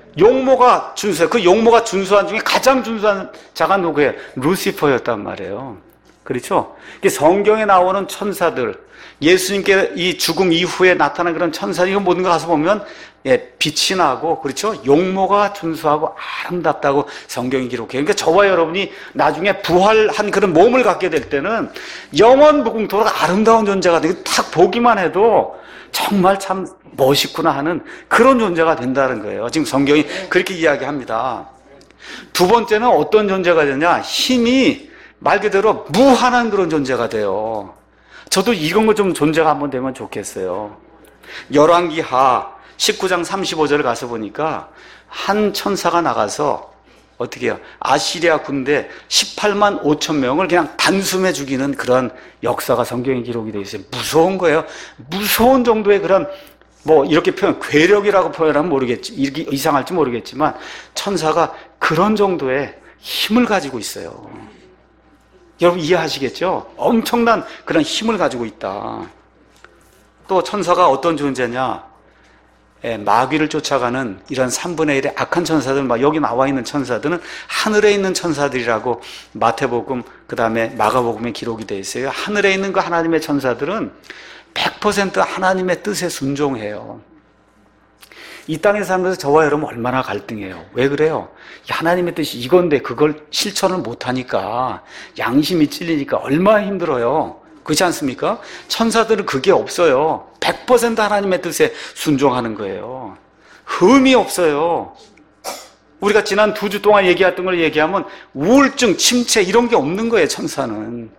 용모가 준수해. 그 용모가 준수한 중에 가장 준수한 자가 누구예요? 루시퍼였단 말이에요. 그렇죠? 성경에 나오는 천사들, 예수님께 이 죽음 이후에 나타난 그런 천사, 이거 모든 거 가서 보면, 예, 빛이 나고, 그렇죠? 용모가 준수하고 아름답다고 성경이 기록해요. 그러니까 저와 여러분이 나중에 부활한 그런 몸을 갖게 될 때는 영원 무궁토록 아름다운 존재가 되고, 딱 보기만 해도 정말 참 멋있구나 하는 그런 존재가 된다는 거예요. 지금 성경이 그렇게 이야기합니다. 두 번째는 어떤 존재가 되냐? 힘이 말 그대로 무한한 그런 존재가 돼요. 저도 이런 거 좀 존재가 한번 되면 좋겠어요. 열왕기하 십구 장 삼십오 절 가서 보니까 한 천사가 나가서 어떻게 해요? 아시리아 군대 십팔만 오천 명을 그냥 단숨에 죽이는 그런 역사가 성경에 기록이 되어 있어요. 무서운 거예요. 무서운 정도의 그런, 뭐 이렇게 표현, 괴력이라고 표현하면 모르겠지, 이렇게 이상할지 모르겠지만 천사가 그런 정도의 힘을 가지고 있어요. 여러분 이해하시겠죠? 엄청난 그런 힘을 가지고 있다. 또 천사가 어떤 존재냐? 예, 마귀를 쫓아가는 이런 삼분의 일의 악한 천사들, 막 여기 나와 있는 천사들은 하늘에 있는 천사들이라고 마태복음, 그 다음에 마가복음에 기록이 되어 있어요. 하늘에 있는 그 하나님의 천사들은 백 퍼센트 하나님의 뜻에 순종해요. 이 땅에 살면서 저와 여러분 얼마나 갈등해요. 왜 그래요? 하나님의 뜻이 이건데 그걸 실천을 못하니까, 양심이 찔리니까 얼마나 힘들어요. 그렇지 않습니까? 천사들은 그게 없어요. 백 퍼센트 하나님의 뜻에 순종하는 거예요. 흠이 없어요. 우리가 지난 두 주 동안 얘기했던 걸 얘기하면 우울증, 침체 이런 게 없는 거예요. 천사는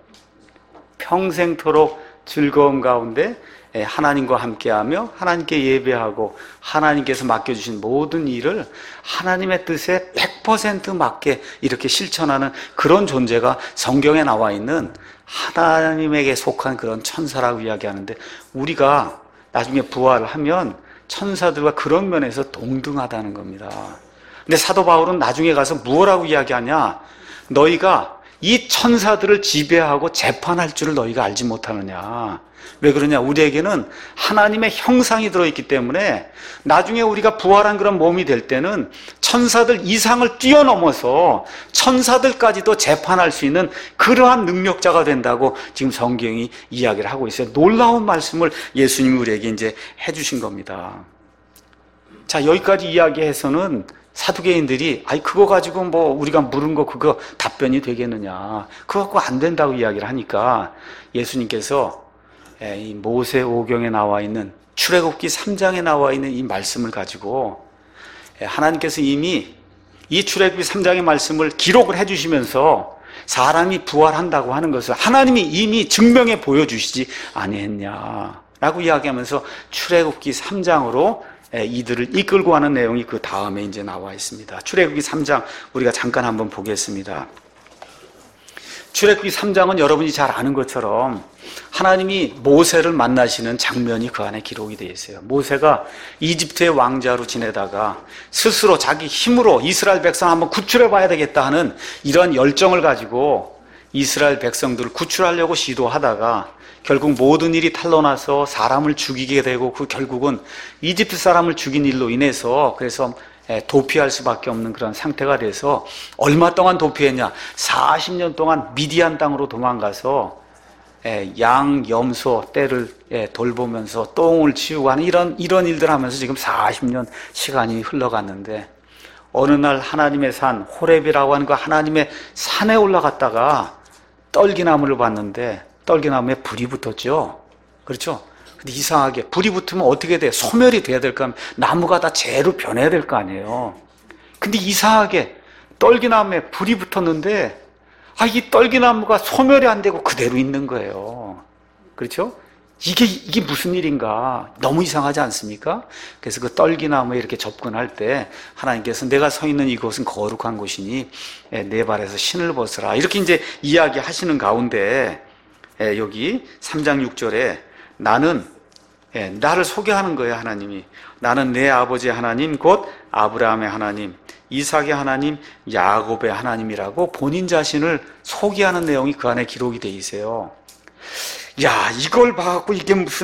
평생토록 즐거움 가운데 하나님과 함께하며 하나님께 예배하고 하나님께서 맡겨주신 모든 일을 하나님의 뜻에 백 퍼센트 맞게 이렇게 실천하는 그런 존재가 성경에 나와 있는 하나님에게 속한 그런 천사라고 이야기하는데, 우리가 나중에 부활을 하면 천사들과 그런 면에서 동등하다는 겁니다. 근데 사도 바울은 나중에 가서 무엇라고 이야기하냐? 너희가 이 천사들을 지배하고 재판할 줄을 너희가 알지 못하느냐? 왜 그러냐? 우리에게는 하나님의 형상이 들어있기 때문에 나중에 우리가 부활한 그런 몸이 될 때는 천사들 이상을 뛰어넘어서 천사들까지도 재판할 수 있는 그러한 능력자가 된다고 지금 성경이 이야기를 하고 있어요. 놀라운 말씀을 예수님이 우리에게 이제 해주신 겁니다. 자, 여기까지 이야기해서는 사두개인들이 아이 그거 가지고 뭐 우리가 물은 거 그거 답변이 되겠느냐, 그거 갖고 안 된다고 이야기를 하니까 예수님께서 이 모세오경에 나와 있는 출애굽기 삼 장에 나와 있는 이 말씀을 가지고 하나님께서 이미 이 출애굽기 삼 장의 말씀을 기록을 해주시면서 사람이 부활한다고 하는 것을 하나님이 이미 증명해 보여주시지 아니했냐라고 이야기하면서 출애굽기 삼 장으로 이들을 이끌고 가는 내용이 그 다음에 이제 나와 있습니다. 출애굽기 삼 장 우리가 잠깐 한번 보겠습니다. 출애굽기 삼 장은 여러분이 잘 아는 것처럼 하나님이 모세를 만나시는 장면이 그 안에 기록이 되어 있어요. 모세가 이집트의 왕자로 지내다가 스스로 자기 힘으로 이스라엘 백성 한번 구출해 봐야 되겠다 하는 이런 열정을 가지고 이스라엘 백성들을 구출하려고 시도하다가 결국 모든 일이 탄로나서 사람을 죽이게 되고, 그 결국은 이집트 사람을 죽인 일로 인해서 그래서 도피할 수밖에 없는 그런 상태가 돼서 얼마 동안 도피했냐? 사십 년 동안 미디안 땅으로 도망가서 양, 염소, 떼를 돌보면서 똥을 치우고 하는 이런, 이런 일들 하면서 지금 사십 년 시간이 흘러갔는데, 어느 날 하나님의 산, 호렙이라고 하는 그 하나님의 산에 올라갔다가 떨기나무를 봤는데 떨기나무에 불이 붙었죠. 그렇죠? 근데 이상하게 불이 붙으면 어떻게 돼? 소멸이 돼야 될 거 아니에요. 나무가 다 재로 변해야 될 거 아니에요. 근데 이상하게 떨기나무에 불이 붙었는데 아, 이 떨기나무가 소멸이 안 되고 그대로 있는 거예요. 그렇죠? 이게, 이게 무슨 일인가? 너무 이상하지 않습니까? 그래서 그 떨기나무에 이렇게 접근할 때 하나님께서 내가 서 있는 이곳은 거룩한 곳이니 내 발에서 신을 벗으라. 이렇게 이제 이야기 하시는 가운데 여기 삼 장 육 절에 나는, 나를 소개하는 거예요, 하나님이. 나는 내 아버지의 하나님, 곧 아브라함의 하나님, 이삭의 하나님, 야곱의 하나님이라고 본인 자신을 소개하는 내용이 그 안에 기록이 돼 있어요. 야, 이걸 봐갖고 이게 무슨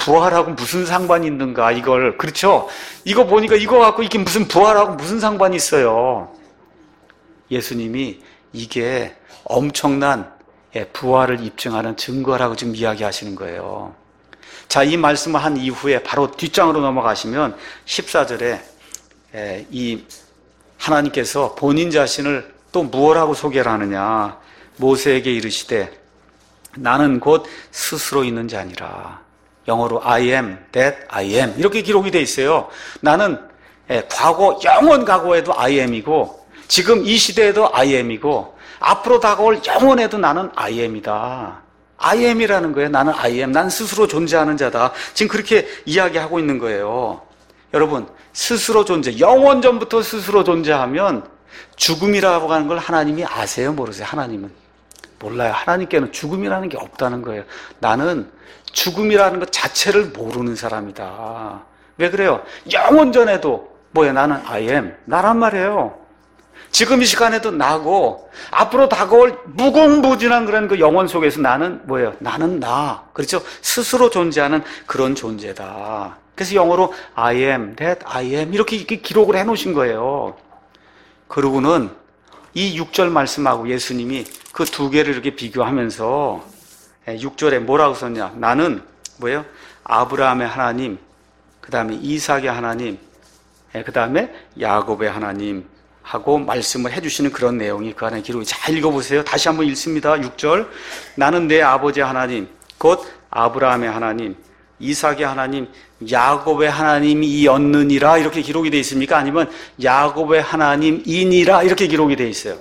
부활하고 무슨 상관이 있는가, 이걸. 그렇죠? 이거 보니까 이거 갖고 이게 무슨 부활하고 무슨 상관이 있어요. 예수님이 이게 엄청난 부활을 입증하는 증거라고 지금 이야기하시는 거예요. 자, 이 말씀을 한 이후에 바로 뒷장으로 넘어가시면 십사 절에 이 하나님께서 본인 자신을 또 무엇라고 소개를 하느냐. 모세에게 이르시되 나는 곧 스스로 있는 자니라. 영어로 I am that I am 이렇게 기록이 되어 있어요. 나는 과거 영원 과거에도 I am이고 지금 이 시대에도 I am이고 앞으로 다가올 영원에도 나는 I am이다. I am이라는 거예요. 나는 I am. 난 스스로 존재하는 자다. 지금 그렇게 이야기하고 있는 거예요. 여러분, 스스로 존재, 영원 전부터 스스로 존재하면 죽음이라고 하는 걸 하나님이 아세요? 모르세요? 하나님은 몰라요. 하나님께는 죽음이라는 게 없다는 거예요. 나는 죽음이라는 것 자체를 모르는 사람이다. 왜 그래요? 영원 전에도 뭐야? 나는 I am. 나란 말이에요. 지금 이 시간에도 나고 앞으로 다가올 무궁무진한 그런 그 영원 속에서 나는 뭐예요? 나는 나. 그렇죠? 스스로 존재하는 그런 존재다. 그래서 영어로 I am that I am 이렇게, 이렇게 기록을 해놓으신 거예요. 그러고는 이 육 절 말씀하고 예수님이 그 두 개를 이렇게 비교하면서 육 절에 뭐라고 썼냐? 나는 뭐예요? 아브라함의 하나님, 그 다음에 이삭의 하나님, 그 다음에 야곱의 하나님 하고 말씀을 해주시는 그런 내용이 그 안에 기록이. 잘 읽어보세요. 다시 한번 읽습니다. 육 절. 나는 내 아버지의 하나님, 곧 아브라함의 하나님, 이삭의 하나님, 야곱의 하나님이었느니라 이렇게 기록이 되어 있습니까? 아니면 야곱의 하나님이니라 이렇게 기록이 되어 있어요?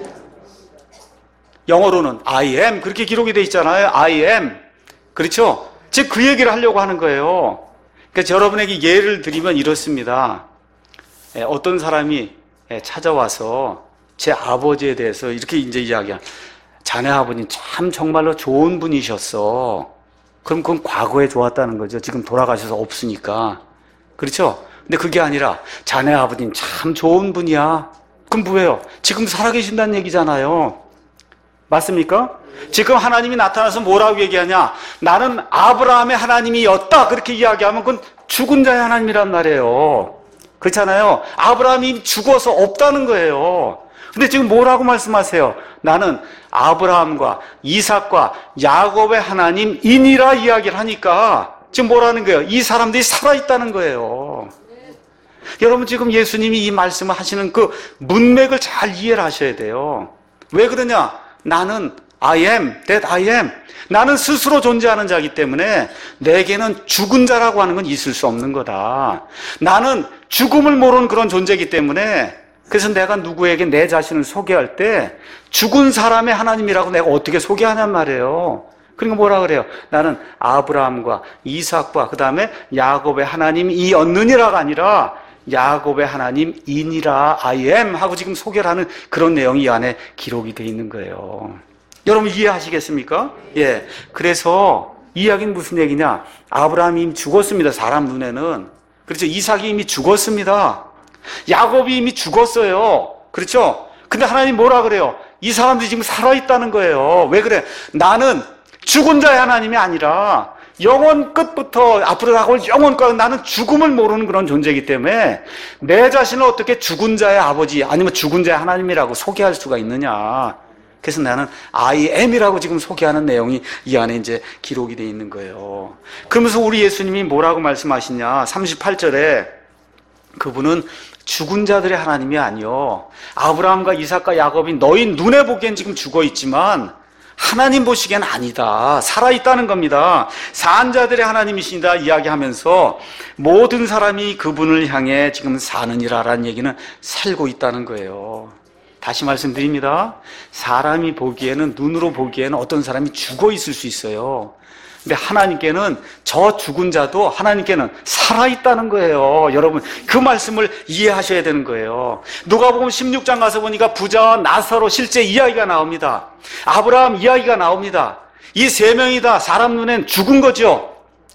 영어로는 I am 그렇게 기록이 되어 있잖아요. I am. 그렇죠? 즉 그 얘기를 하려고 하는 거예요. 그러니까 여러분에게 예를 드리면 이렇습니다. 어떤 사람이 찾아와서 제 아버지에 대해서 이렇게 이제 이야기한, 자네 아버님 참 정말로 좋은 분이셨어. 그럼 그건 과거에 좋았다는 거죠. 지금 돌아가셔서 없으니까. 그렇죠? 근데 그게 아니라 자네 아버님 참 좋은 분이야. 그럼 뭐예요? 지금 살아계신다는 얘기잖아요. 맞습니까? 지금 하나님이 나타나서 뭐라고 얘기하냐? 나는 아브라함의 하나님이었다. 그렇게 이야기하면 그건 죽은 자의 하나님이란 말이에요. 그렇잖아요. 아브라함이 죽어서 없다는 거예요. 근데 지금 뭐라고 말씀하세요? 나는 아브라함과 이삭과 야곱의 하나님이니라 이야기를 하니까 지금 뭐라는 거예요? 이 사람들이 살아있다는 거예요. 네. 여러분 지금 예수님이 이 말씀을 하시는 그 문맥을 잘 이해를 하셔야 돼요. 왜 그러냐? 나는 I am that I am. 나는 스스로 존재하는 자이기 때문에 내게는 죽은 자라고 하는 건 있을 수 없는 거다. 나는 죽음을 모르는 그런 존재이기 때문에 그래서 내가 누구에게 내 자신을 소개할 때 죽은 사람의 하나님이라고 내가 어떻게 소개하냔 말이에요. 그러니까 뭐라 그래요? 나는 아브라함과 이삭과 그 다음에 야곱의 하나님이었느니라가 아니라 야곱의 하나님이니라 I am 하고 지금 소개를 하는 그런 내용이 이 안에 기록이 되어 있는 거예요. 여러분 이해하시겠습니까? 예. 그래서 이 이야기는 무슨 얘기냐? 아브라함이 이미 죽었습니다. 사람 눈에는. 그렇죠? 이삭이 이미 죽었습니다. 야곱이 이미 죽었어요. 그렇죠? 근데 하나님 뭐라 그래요? 이 사람들이 지금 살아있다는 거예요. 왜 그래? 나는 죽은 자의 하나님이 아니라 영원 끝부터 앞으로 다가올 영원 끝, 나는 죽음을 모르는 그런 존재이기 때문에 내 자신을 어떻게 죽은 자의 아버지 아니면 죽은 자의 하나님이라고 소개할 수가 있느냐. 그래서 나는 I am이라고 지금 소개하는 내용이 이 안에 이제 기록이 되어 있는 거예요. 그러면서 우리 예수님이 뭐라고 말씀하시냐? 삼십팔 절에 그분은 죽은 자들의 하나님이 아니요. 아브라함과 이삭과 야곱이 너희 눈에 보기엔 지금 죽어 있지만 하나님 보시기엔 아니다. 살아있다는 겁니다. 산 자들의 하나님이시다 이야기하면서 모든 사람이 그분을 향해 지금 사느니라라는 얘기는 살고 있다는 거예요. 다시 말씀드립니다. 사람이 보기에는, 눈으로 보기에는 어떤 사람이 죽어 있을 수 있어요. 근데 하나님께는 저 죽은 자도 하나님께는 살아있다는 거예요. 여러분 그 말씀을 이해하셔야 되는 거예요. 누가복음 십육 장 가서 보니까 부자와 나사로 실제 이야기가 나옵니다. 아브라함 이야기가 나옵니다. 이 세 명이 다 사람 눈엔 죽은 거죠.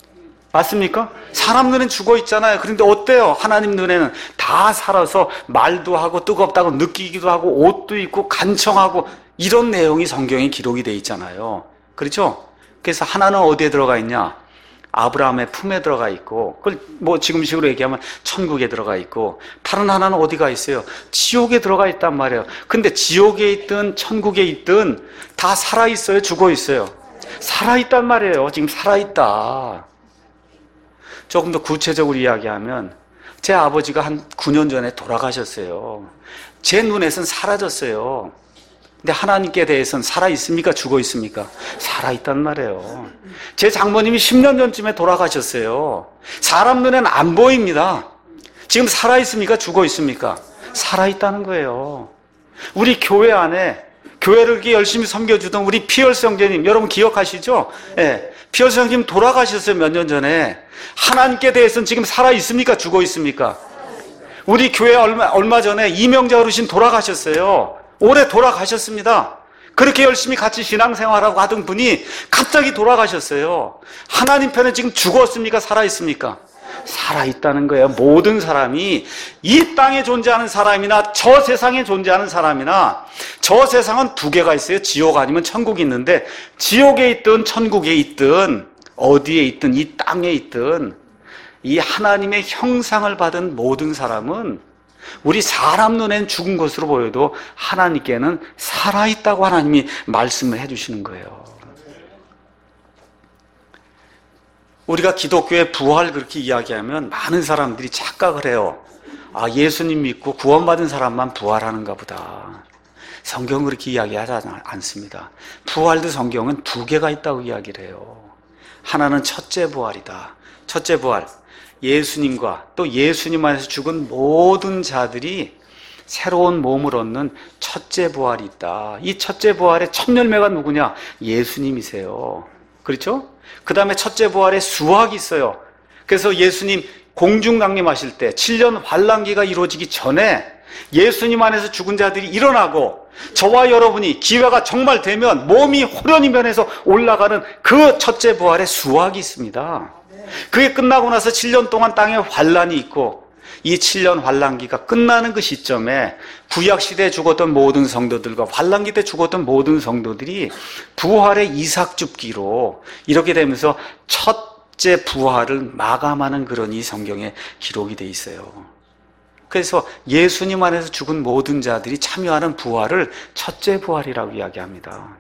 맞습니까? 사람 눈엔 죽어 있잖아요. 그런데 어때요? 하나님 눈에는 다 살아서 말도 하고 뜨겁다고 느끼기도 하고 옷도 입고 간청하고 이런 내용이 성경에 기록이 되어 있잖아요. 그렇죠? 그래서 하나는 어디에 들어가 있냐? 아브라함의 품에 들어가 있고, 그걸 뭐 지금식으로 얘기하면 천국에 들어가 있고, 다른 하나는 어디가 있어요? 지옥에 들어가 있단 말이에요. 근데 지옥에 있든 천국에 있든 다 살아있어요? 죽어 있어요? 살아있단 말이에요. 지금 살아있다. 조금 더 구체적으로 이야기하면 제 아버지가 한 구 년 전에 돌아가셨어요. 제 눈에선 사라졌어요. 근데 하나님께 대해서는 살아있습니까? 죽어 있습니까? 살아있단 말이에요. 제 장모님이 십 년 전쯤에 돌아가셨어요. 사람 눈에는 안 보입니다. 지금 살아있습니까? 죽어 있습니까? 살아있다는 거예요. 우리 교회 안에 교회를 이렇게 열심히 섬겨주던 우리 피얼스 형제님, 여러분 기억하시죠? 예. 피얼스 형제님 돌아가셨어요. 몇 년 전에. 하나님께 대해서는 지금 살아있습니까? 죽어 있습니까? 우리 교회 얼마, 얼마 전에 이명자 어르신 돌아가셨어요. 올해 돌아가셨습니다. 그렇게 열심히 같이 신앙생활하고 하던 분이 갑자기 돌아가셨어요. 하나님 편에 지금 죽었습니까? 살아있습니까? 살아있다는 거예요. 모든 사람이 이 땅에 존재하는 사람이나 저 세상에 존재하는 사람이나, 저 세상은 두 개가 있어요. 지옥 아니면 천국이 있는데, 지옥에 있든 천국에 있든 어디에 있든 이 땅에 있든 이 하나님의 형상을 받은 모든 사람은 우리 사람 눈엔 죽은 것으로 보여도 하나님께는 살아있다고 하나님이 말씀을 해주시는 거예요. 우리가 기독교의 부활 그렇게 이야기하면 많은 사람들이 착각을 해요. 아, 예수님 믿고 구원받은 사람만 부활하는가 보다. 성경은 그렇게 이야기하지 않습니다. 부활도 성경은 두 개가 있다고 이야기를 해요. 하나는 첫째 부활이다. 첫째 부활, 예수님과 또 예수님 안에서 죽은 모든 자들이 새로운 몸을 얻는 첫째 부활이 있다. 이 첫째 부활의 첫 열매가 누구냐? 예수님이세요. 그렇죠? 그 다음에 첫째 부활의 수확이 있어요. 그래서 예수님 공중 강림하실 때 칠 년 환란기가 이루어지기 전에 예수님 안에서 죽은 자들이 일어나고, 저와 여러분이 기회가 정말 되면 몸이 호련히 변해서 올라가는 그 첫째 부활의 수확이 있습니다. 그게 끝나고 나서 칠 년 동안 땅에 환란이 있고, 이 칠 년 환란기가 끝나는 그 시점에 구약시대에 죽었던 모든 성도들과 환란기 때 죽었던 모든 성도들이 부활의 이삭줍기로 이렇게 되면서 첫째 부활을 마감하는 그런 이 성경에 기록이 돼 있어요. 그래서 예수님 안에서 죽은 모든 자들이 참여하는 부활을 첫째 부활이라고 이야기합니다.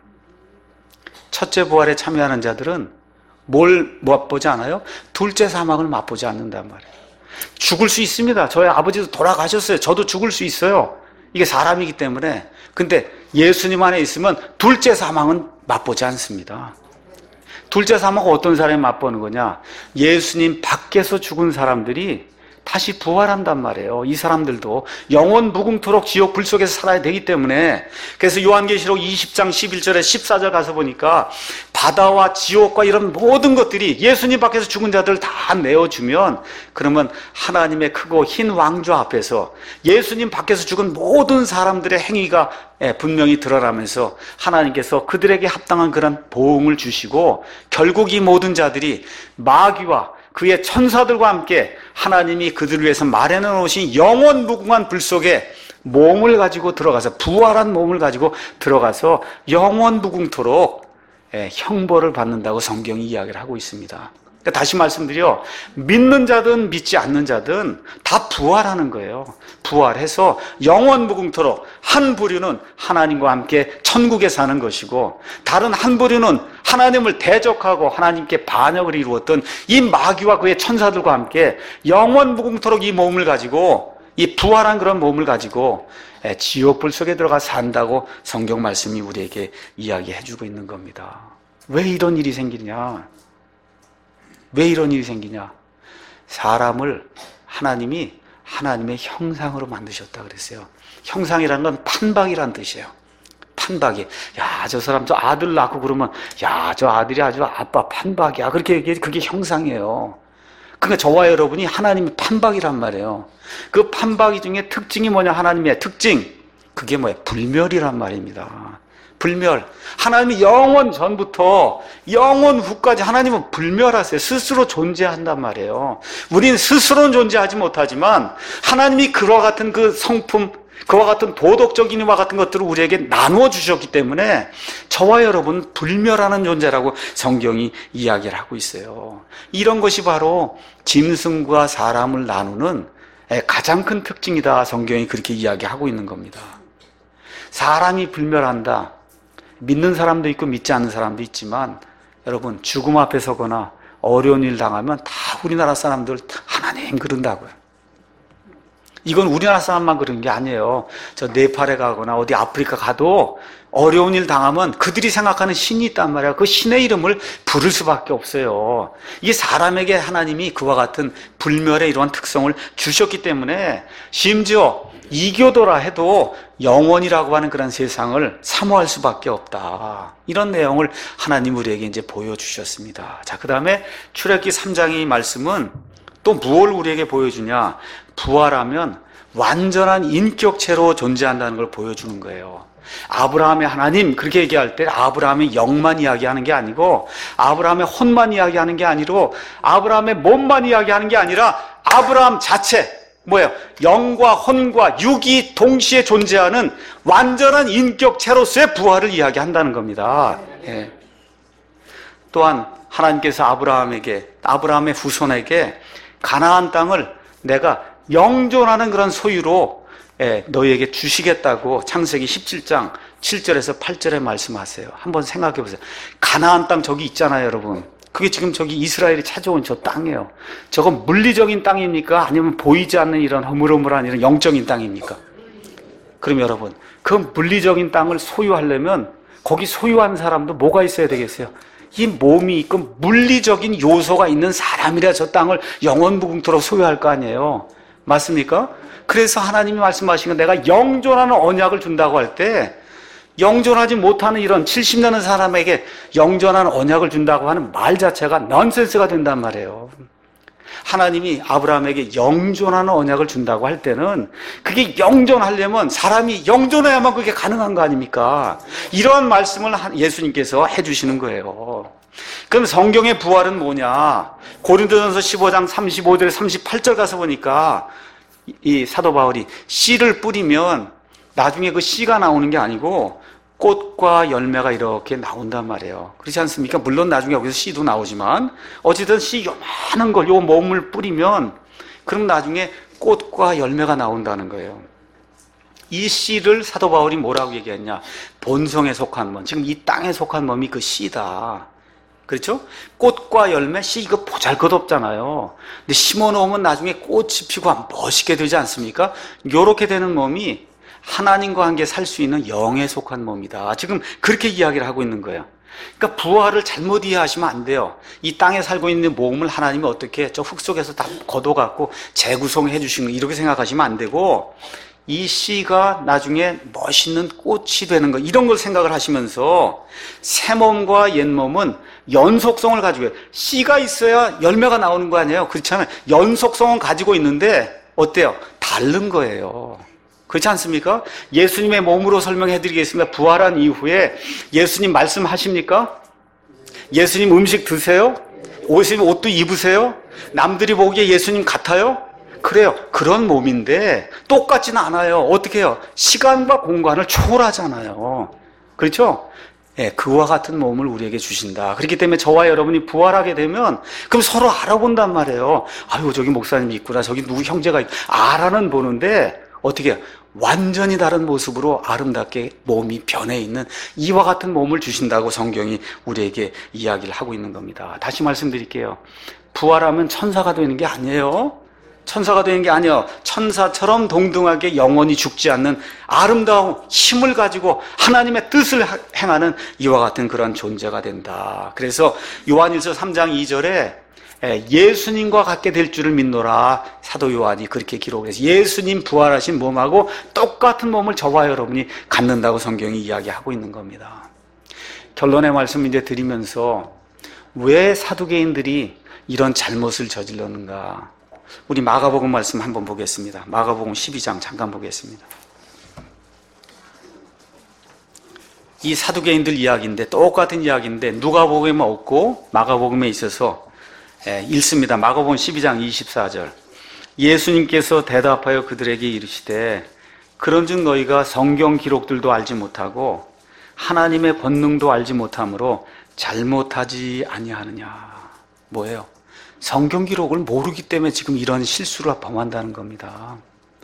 첫째 부활에 참여하는 자들은 뭘 맛보지 않아요? 둘째 사망을 맛보지 않는단 말이에요. 죽을 수 있습니다. 저희 아버지도 돌아가셨어요. 저도 죽을 수 있어요. 이게 사람이기 때문에. 근데 예수님 안에 있으면 둘째 사망은 맛보지 않습니다. 둘째 사망은 어떤 사람이 맛보는 거냐? 예수님 밖에서 죽은 사람들이 다시 부활한단 말이에요. 이 사람들도 영원 무궁토록 지옥 불 속에서 살아야 되기 때문에. 그래서 요한계시록 이십 장 십일 절에 십사 절 가서 보니까 바다와 지옥과 이런 모든 것들이 예수님 밖에서 죽은 자들을 다 내어주면, 그러면 하나님의 크고 흰 왕좌 앞에서 예수님 밖에서 죽은 모든 사람들의 행위가 분명히 드러나면서 하나님께서 그들에게 합당한 그런 보응을 주시고, 결국 이 모든 자들이 마귀와 그의 천사들과 함께 하나님이 그들을 위해서 마련해 놓으신 영원 무궁한 불 속에 몸을 가지고 들어가서, 부활한 몸을 가지고 들어가서 영원 무궁토록 형벌을 받는다고 성경이 이야기를 하고 있습니다. 그러니까 다시 말씀드려, 믿는 자든 믿지 않는 자든 다 부활하는 거예요. 부활해서 영원 무궁토록 한 부류는 하나님과 함께 천국에 사는 것이고, 다른 한 부류는 하나님을 대적하고 하나님께 반역을 이루었던 이 마귀와 그의 천사들과 함께 영원 무궁토록 이 몸을 가지고, 이 부활한 그런 몸을 가지고 지옥불 속에 들어가 산다고 성경 말씀이 우리에게 이야기해주고 있는 겁니다. 왜 이런 일이 생기냐? 왜 이런 일이 생기냐? 사람을 하나님이 하나님의 형상으로 만드셨다 그랬어요. 형상이라는 건 판박이란 뜻이에요. 판박이. 야, 저 사람 저 아들 낳고 그러면, 야, 저 아들이 아주 아빠 판박이야. 그렇게 얘기해. 그게 형상이에요. 그러니까 저와 여러분이 하나님의 판박이란 말이에요. 그 판박이 중에 특징이 뭐냐? 하나님의 특징. 그게 뭐예요? 불멸이란 말입니다. 불멸. 하나님이 영원 전부터 영원 후까지 하나님은 불멸하세요. 스스로 존재한단 말이에요. 우리는 스스로는 존재하지 못하지만 하나님이 그와 같은 그 성품, 그와 같은 도덕적인 이와 같은 것들을 우리에게 나누어 주셨기 때문에 저와 여러분 불멸하는 존재라고 성경이 이야기를 하고 있어요. 이런 것이 바로 짐승과 사람을 나누는 가장 큰 특징이다. 성경이 그렇게 이야기하고 있는 겁니다. 사람이 불멸한다. 믿는 사람도 있고 믿지 않는 사람도 있지만 여러분 죽음 앞에 서거나 어려운 일 당하면 다 우리나라 사람들 하나님 그런다고요. 이건 우리나라 사람만 그런 게 아니에요. 저 네팔에 가거나 어디 아프리카 가도 어려운 일 당하면 그들이 생각하는 신이 있단 말이에요. 그 신의 이름을 부를 수밖에 없어요. 이게 사람에게 하나님이 그와 같은 불멸의 이러한 특성을 주셨기 때문에 심지어 이교도라 해도 영원이라고 하는 그런 세상을 사모할 수밖에 없다. 이런 내용을 하나님 우리에게 이제 보여주셨습니다. 자, 그 다음에 출애굽기 삼 장의 말씀은 또 무엇을 우리에게 보여주냐? 부활하면 완전한 인격체로 존재한다는 걸 보여주는 거예요. 아브라함의 하나님 그렇게 얘기할 때 아브라함의 영만 이야기하는 게 아니고 아브라함의 혼만 이야기하는 게 아니고 아브라함의 몸만 이야기하는 게 아니라 아브라함 자체 뭐예요? 영과 혼과 육이 동시에 존재하는 완전한 인격체로서의 부활을 이야기한다는 겁니다. 예. 또한 하나님께서 아브라함에게 아브라함의 후손에게 가나안 땅을 내가 영존하는 그런 소유로 예, 너희에게 주시겠다고 창세기 십칠 장 칠 절에서 팔 절에 말씀하세요. 한번 생각해 보세요. 가나안 땅 저기 있잖아요, 여러분. 그게 지금 저기 이스라엘이 찾아온 저 땅이에요. 저건 물리적인 땅입니까? 아니면 보이지 않는 이런 허물허물한 이런 영적인 땅입니까? 그럼 여러분, 그 물리적인 땅을 소유하려면 거기 소유한 사람도 뭐가 있어야 되겠어요? 이 몸이 있고 물리적인 요소가 있는 사람이라 저 땅을 영원무궁토록 소유할 거 아니에요. 맞습니까? 그래서 하나님이 말씀하신 건 내가 영존하는 언약을 준다고 할 때 영존하지 못하는 이런 칠십 년의 사람에게 영존하는 언약을 준다고 하는 말 자체가 넌센스가 된단 말이에요. 하나님이 아브라함에게 영존하는 언약을 준다고 할 때는 그게 영존하려면 사람이 영존해야만 그게 가능한 거 아닙니까? 이런 말씀을 예수님께서 해주시는 거예요. 그럼 성경의 부활은 뭐냐? 고린도전서 십오 장 삼십오 절 삼십팔 절 가서 보니까 이 사도 바울이 씨를 뿌리면 나중에 그 씨가 나오는 게 아니고 꽃과 열매가 이렇게 나온단 말이에요. 그렇지 않습니까? 물론 나중에 여기서 씨도 나오지만 어쨌든 씨 요만한 걸 요 몸을 뿌리면 그럼 나중에 꽃과 열매가 나온다는 거예요. 이 씨를 사도 바울이 뭐라고 얘기했냐? 본성에 속한 몸, 지금 이 땅에 속한 몸이 그 씨다. 그렇죠? 꽃과 열매, 씨 이거 보잘것없잖아요. 근데 심어놓으면 나중에 꽃이 피고 멋있게 되지 않습니까? 요렇게 되는 몸이 하나님과 함께 살 수 있는 영에 속한 몸이다. 지금 그렇게 이야기를 하고 있는 거예요. 그러니까 부활을 잘못 이해하시면 안 돼요. 이 땅에 살고 있는 몸을 하나님이 어떻게 저 흙 속에서 다 걷어갖고 재구성해 주시는 거 이렇게 생각하시면 안 되고 이 씨가 나중에 멋있는 꽃이 되는 거 이런 걸 생각을 하시면서 새 몸과 옛 몸은 연속성을 가지고 있어요. 씨가 있어야 열매가 나오는 거 아니에요. 그렇잖아요. 연속성은 가지고 있는데 어때요? 다른 거예요. 그렇지 않습니까? 예수님의 몸으로 설명해 드리겠습니다. 부활한 이후에 예수님 말씀하십니까? 예수님 음식 드세요? 옷, 옷도 입으세요? 남들이 보기에 예수님 같아요? 그래요. 그런 몸인데 똑같지는 않아요. 어떻게 해요? 시간과 공간을 초월하잖아요. 그렇죠? 예, 그와 같은 몸을 우리에게 주신다. 그렇기 때문에 저와 여러분이 부활하게 되면 그럼 서로 알아본단 말이에요. 아유, 저기 목사님이 있구나. 저기 누구 형제가 있구나. 알아는 보는데 어떻게 해요? 완전히 다른 모습으로 아름답게 몸이 변해 있는 이와 같은 몸을 주신다고 성경이 우리에게 이야기를 하고 있는 겁니다. 다시 말씀드릴게요. 부활하면 천사가 되는 게 아니에요. 천사가 되는 게 아니에요. 천사처럼 동등하게 영원히 죽지 않는 아름다운 힘을 가지고 하나님의 뜻을 행하는 이와 같은 그런 존재가 된다. 그래서 요한일서 삼 장 이 절에 예수님과 같게 될 줄을 믿노라 사도 요한이 그렇게 기록을 해서 예수님 부활하신 몸하고 똑같은 몸을 저와 여러분이 갖는다고 성경이 이야기하고 있는 겁니다. 결론의 말씀 이제 드리면서 왜 사두개인들이 이런 잘못을 저질렀는가? 우리 마가복음 말씀 한번 보겠습니다. 마가복음 십이 장 잠깐 보겠습니다. 이 사두개인들 이야기인데 똑같은 이야기인데 누가복음에 없고 마가복음에 있어서 예, 읽습니다. 마가복음 십이 장 이십사 절. 예수님께서 대답하여 그들에게 이르시되 그런즉 너희가 성경 기록들도 알지 못하고 하나님의 권능도 알지 못함으로 잘못하지 아니하느냐. 뭐예요? 성경 기록을 모르기 때문에 지금 이런 실수를 범한다는 겁니다.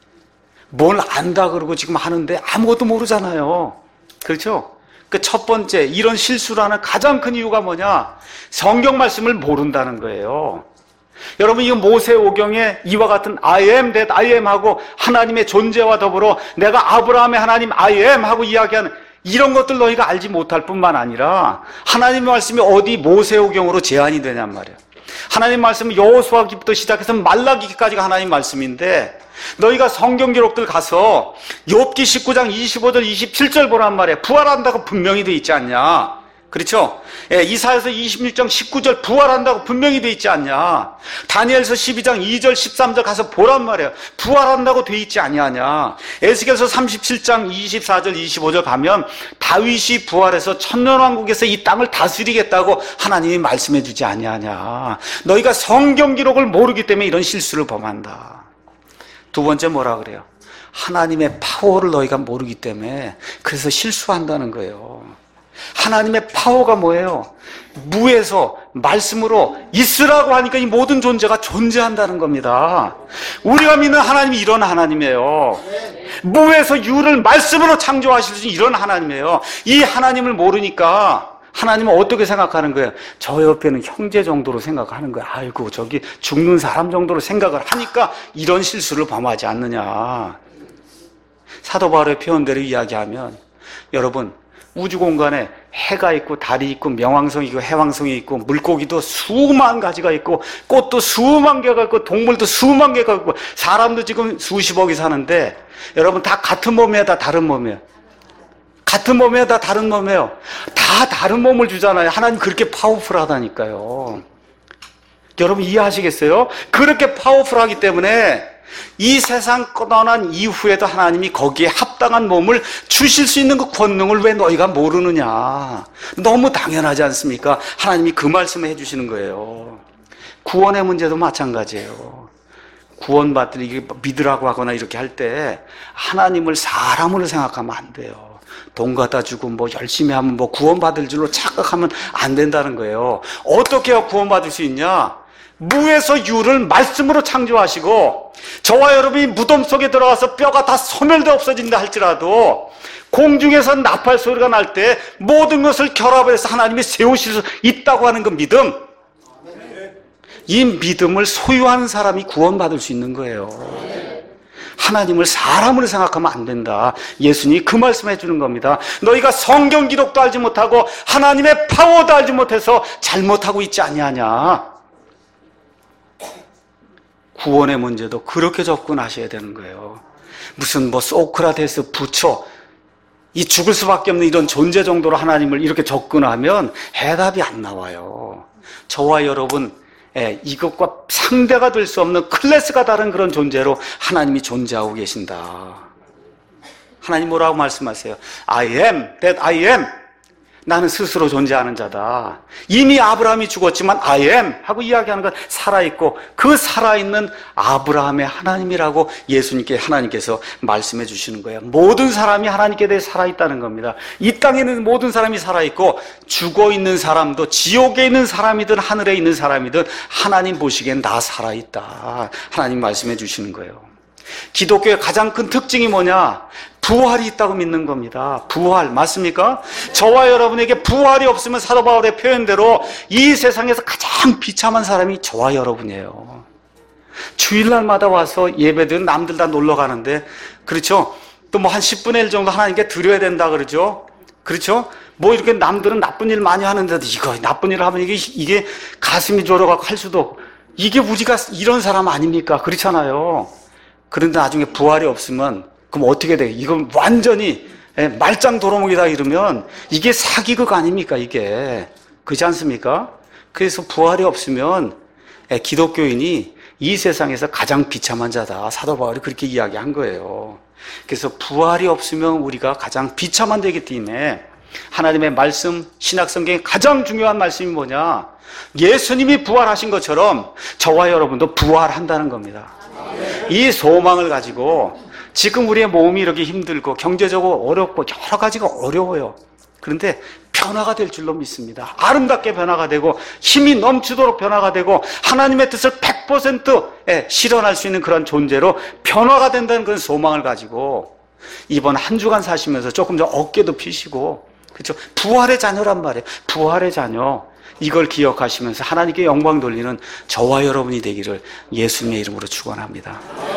뭘 안다 그러고 지금 하는데 아무것도 모르잖아요. 그렇죠? 그 첫 번째, 이런 실수를 하는 가장 큰 이유가 뭐냐? 성경 말씀을 모른다는 거예요. 여러분, 이 모세오경에 이와 같은 I am that I am 하고 하나님의 존재와 더불어 내가 아브라함의 하나님 I am 하고 이야기하는 이런 것들 너희가 알지 못할 뿐만 아니라 하나님의 말씀이 어디 모세오경으로 제한이 되냔 말이에요. 하나님 말씀은 여호수아기부터 시작해서 말라기까지가 하나님 말씀인데 너희가 성경 기록들 가서 욥기 십구 장 이십오 절 이십칠 절 보란 말이에요. 부활한다고 분명히 돼 있지 않냐? 그렇죠? 예, 이사야서 이십육 장 십구 절 부활한다고 분명히 돼 있지 않냐? 다니엘서 십이 장 이 절 십삼 절 가서 보란 말이에요. 부활한다고 돼 있지 아니하냐? 에스겔서 삼십칠 장 이십사 절 이십오 절 가면 다윗이 부활해서 천년왕국에서 이 땅을 다스리겠다고 하나님이 말씀해 주지 아니하냐? 너희가 성경 기록을 모르기 때문에 이런 실수를 범한다. 두 번째 뭐라 그래요? 하나님의 파워를 너희가 모르기 때문에 그래서 실수한다는 거예요. 하나님의 파워가 뭐예요? 무에서 말씀으로 있으라고 하니까 이 모든 존재가 존재한다는 겁니다. 우리가 믿는 하나님이 이런 하나님이에요. 무에서 유를 말씀으로 창조하실 수 있는 이런 하나님이에요. 이 하나님을 모르니까 하나님은 어떻게 생각하는 거예요? 저 옆에는 형제 정도로 생각하는 거예요. 아이고, 저기 죽는 사람 정도로 생각을 하니까 이런 실수를 범하지 않느냐. 사도 바울의 표현대로 이야기하면 여러분, 우주 공간에 해가 있고 달이 있고 명왕성이 있고 해왕성이 있고 물고기도 수만 가지가 있고 꽃도 수만 개가 있고 동물도 수만 개가 있고 사람도 지금 수십억이 사는데 여러분 다 같은 몸이에요? 다 다른 몸이에요? 같은 몸이에요? 다 다른 몸이에요? 다 다른 몸을 주잖아요. 하나님 그렇게 파워풀하다니까요. 여러분 이해하시겠어요? 그렇게 파워풀하기 때문에 이 세상 떠난 이후에도 하나님이 거기에 합당한 몸을 주실 수 있는 그 권능을 왜 너희가 모르느냐. 너무 당연하지 않습니까? 하나님이 그 말씀을 해주시는 거예요. 구원의 문제도 마찬가지예요. 구원받들 이게 믿으라고 하거나 이렇게 할 때 하나님을 사람으로 생각하면 안 돼요. 돈 갖다 주고 뭐 열심히 하면 뭐 구원받을 줄로 착각하면 안 된다는 거예요. 어떻게 해야 구원받을 수 있냐? 무에서 유를 말씀으로 창조하시고 저와 여러분이 무덤 속에 들어가서 뼈가 다 소멸돼 없어진다 할지라도 공중에서 나팔 소리가 날 때 모든 것을 결합해서 하나님이 세우실 수 있다고 하는 그 믿음, 이 믿음을 소유하는 사람이 구원받을 수 있는 거예요. 하나님을 사람으로 생각하면 안 된다. 예수님이 그 말씀해 주는 겁니다. 너희가 성경 기록도 알지 못하고 하나님의 파워도 알지 못해서 잘못하고 있지 아니하냐. 구원의 문제도 그렇게 접근하셔야 되는 거예요. 무슨 뭐 소크라테스, 부처, 이 죽을 수밖에 없는 이런 존재 정도로 하나님을 이렇게 접근하면 해답이 안 나와요. 저와 여러분, 예, 이것과 상대가 될 수 없는 클래스가 다른 그런 존재로 하나님이 존재하고 계신다. 하나님 뭐라고 말씀하세요? I am that I am. 나는 스스로 존재하는 자다. 이미 아브라함이 죽었지만 I am 하고 이야기하는 건 살아있고 그 살아있는 아브라함의 하나님이라고 예수님께 하나님께서 말씀해 주시는 거예요. 모든 사람이 하나님께 대해 살아있다는 겁니다. 이 땅에 있는 모든 사람이 살아있고 죽어있는 사람도 지옥에 있는 사람이든 하늘에 있는 사람이든 하나님 보시기엔 다 살아있다. 하나님 말씀해 주시는 거예요. 기독교의 가장 큰 특징이 뭐냐? 부활이 있다고 믿는 겁니다. 부활 맞습니까? 저와 여러분에게 부활이 없으면 사도 바울의 표현대로 이 세상에서 가장 비참한 사람이 저와 여러분이에요. 주일날마다 와서 예배드리는 남들 다 놀러 가는데 그렇죠? 또 뭐 한 십분의 일 정도 하나님께 드려야 된다 그러죠? 그렇죠? 뭐 이렇게 남들은 나쁜 일 많이 하는데도 이거 나쁜 일을 하면 이게 이게 가슴이 졸아가고 할 수도 없고 이게 우리가 이런 사람 아닙니까? 그렇잖아요. 그런데 나중에 부활이 없으면 그럼 어떻게 돼요? 이건 완전히 말짱 도루묵이다 이러면 이게 사기극 아닙니까 이게? 그렇지 않습니까? 그래서 부활이 없으면 기독교인이 이 세상에서 가장 비참한 자다. 사도 바울이 그렇게 이야기한 거예요. 그래서 부활이 없으면 우리가 가장 비참한 데이기 때문에 하나님의 말씀, 신약성경의 가장 중요한 말씀이 뭐냐? 예수님이 부활하신 것처럼 저와 여러분도 부활한다는 겁니다. 이 소망을 가지고 지금 우리의 몸이 이렇게 힘들고 경제적으로 어렵고 여러 가지가 어려워요. 그런데 변화가 될 줄로 믿습니다. 아름답게 변화가 되고 힘이 넘치도록 변화가 되고 하나님의 뜻을 백 퍼센트 실현할 수 있는 그런 존재로 변화가 된다는 그런 소망을 가지고 이번 한 주간 사시면서 조금 더 어깨도 피시고, 그렇죠? 부활의 자녀란 말이에요. 부활의 자녀. 이걸 기억하시면서 하나님께 영광 돌리는 저와 여러분이 되기를 예수님의 이름으로 축원합니다.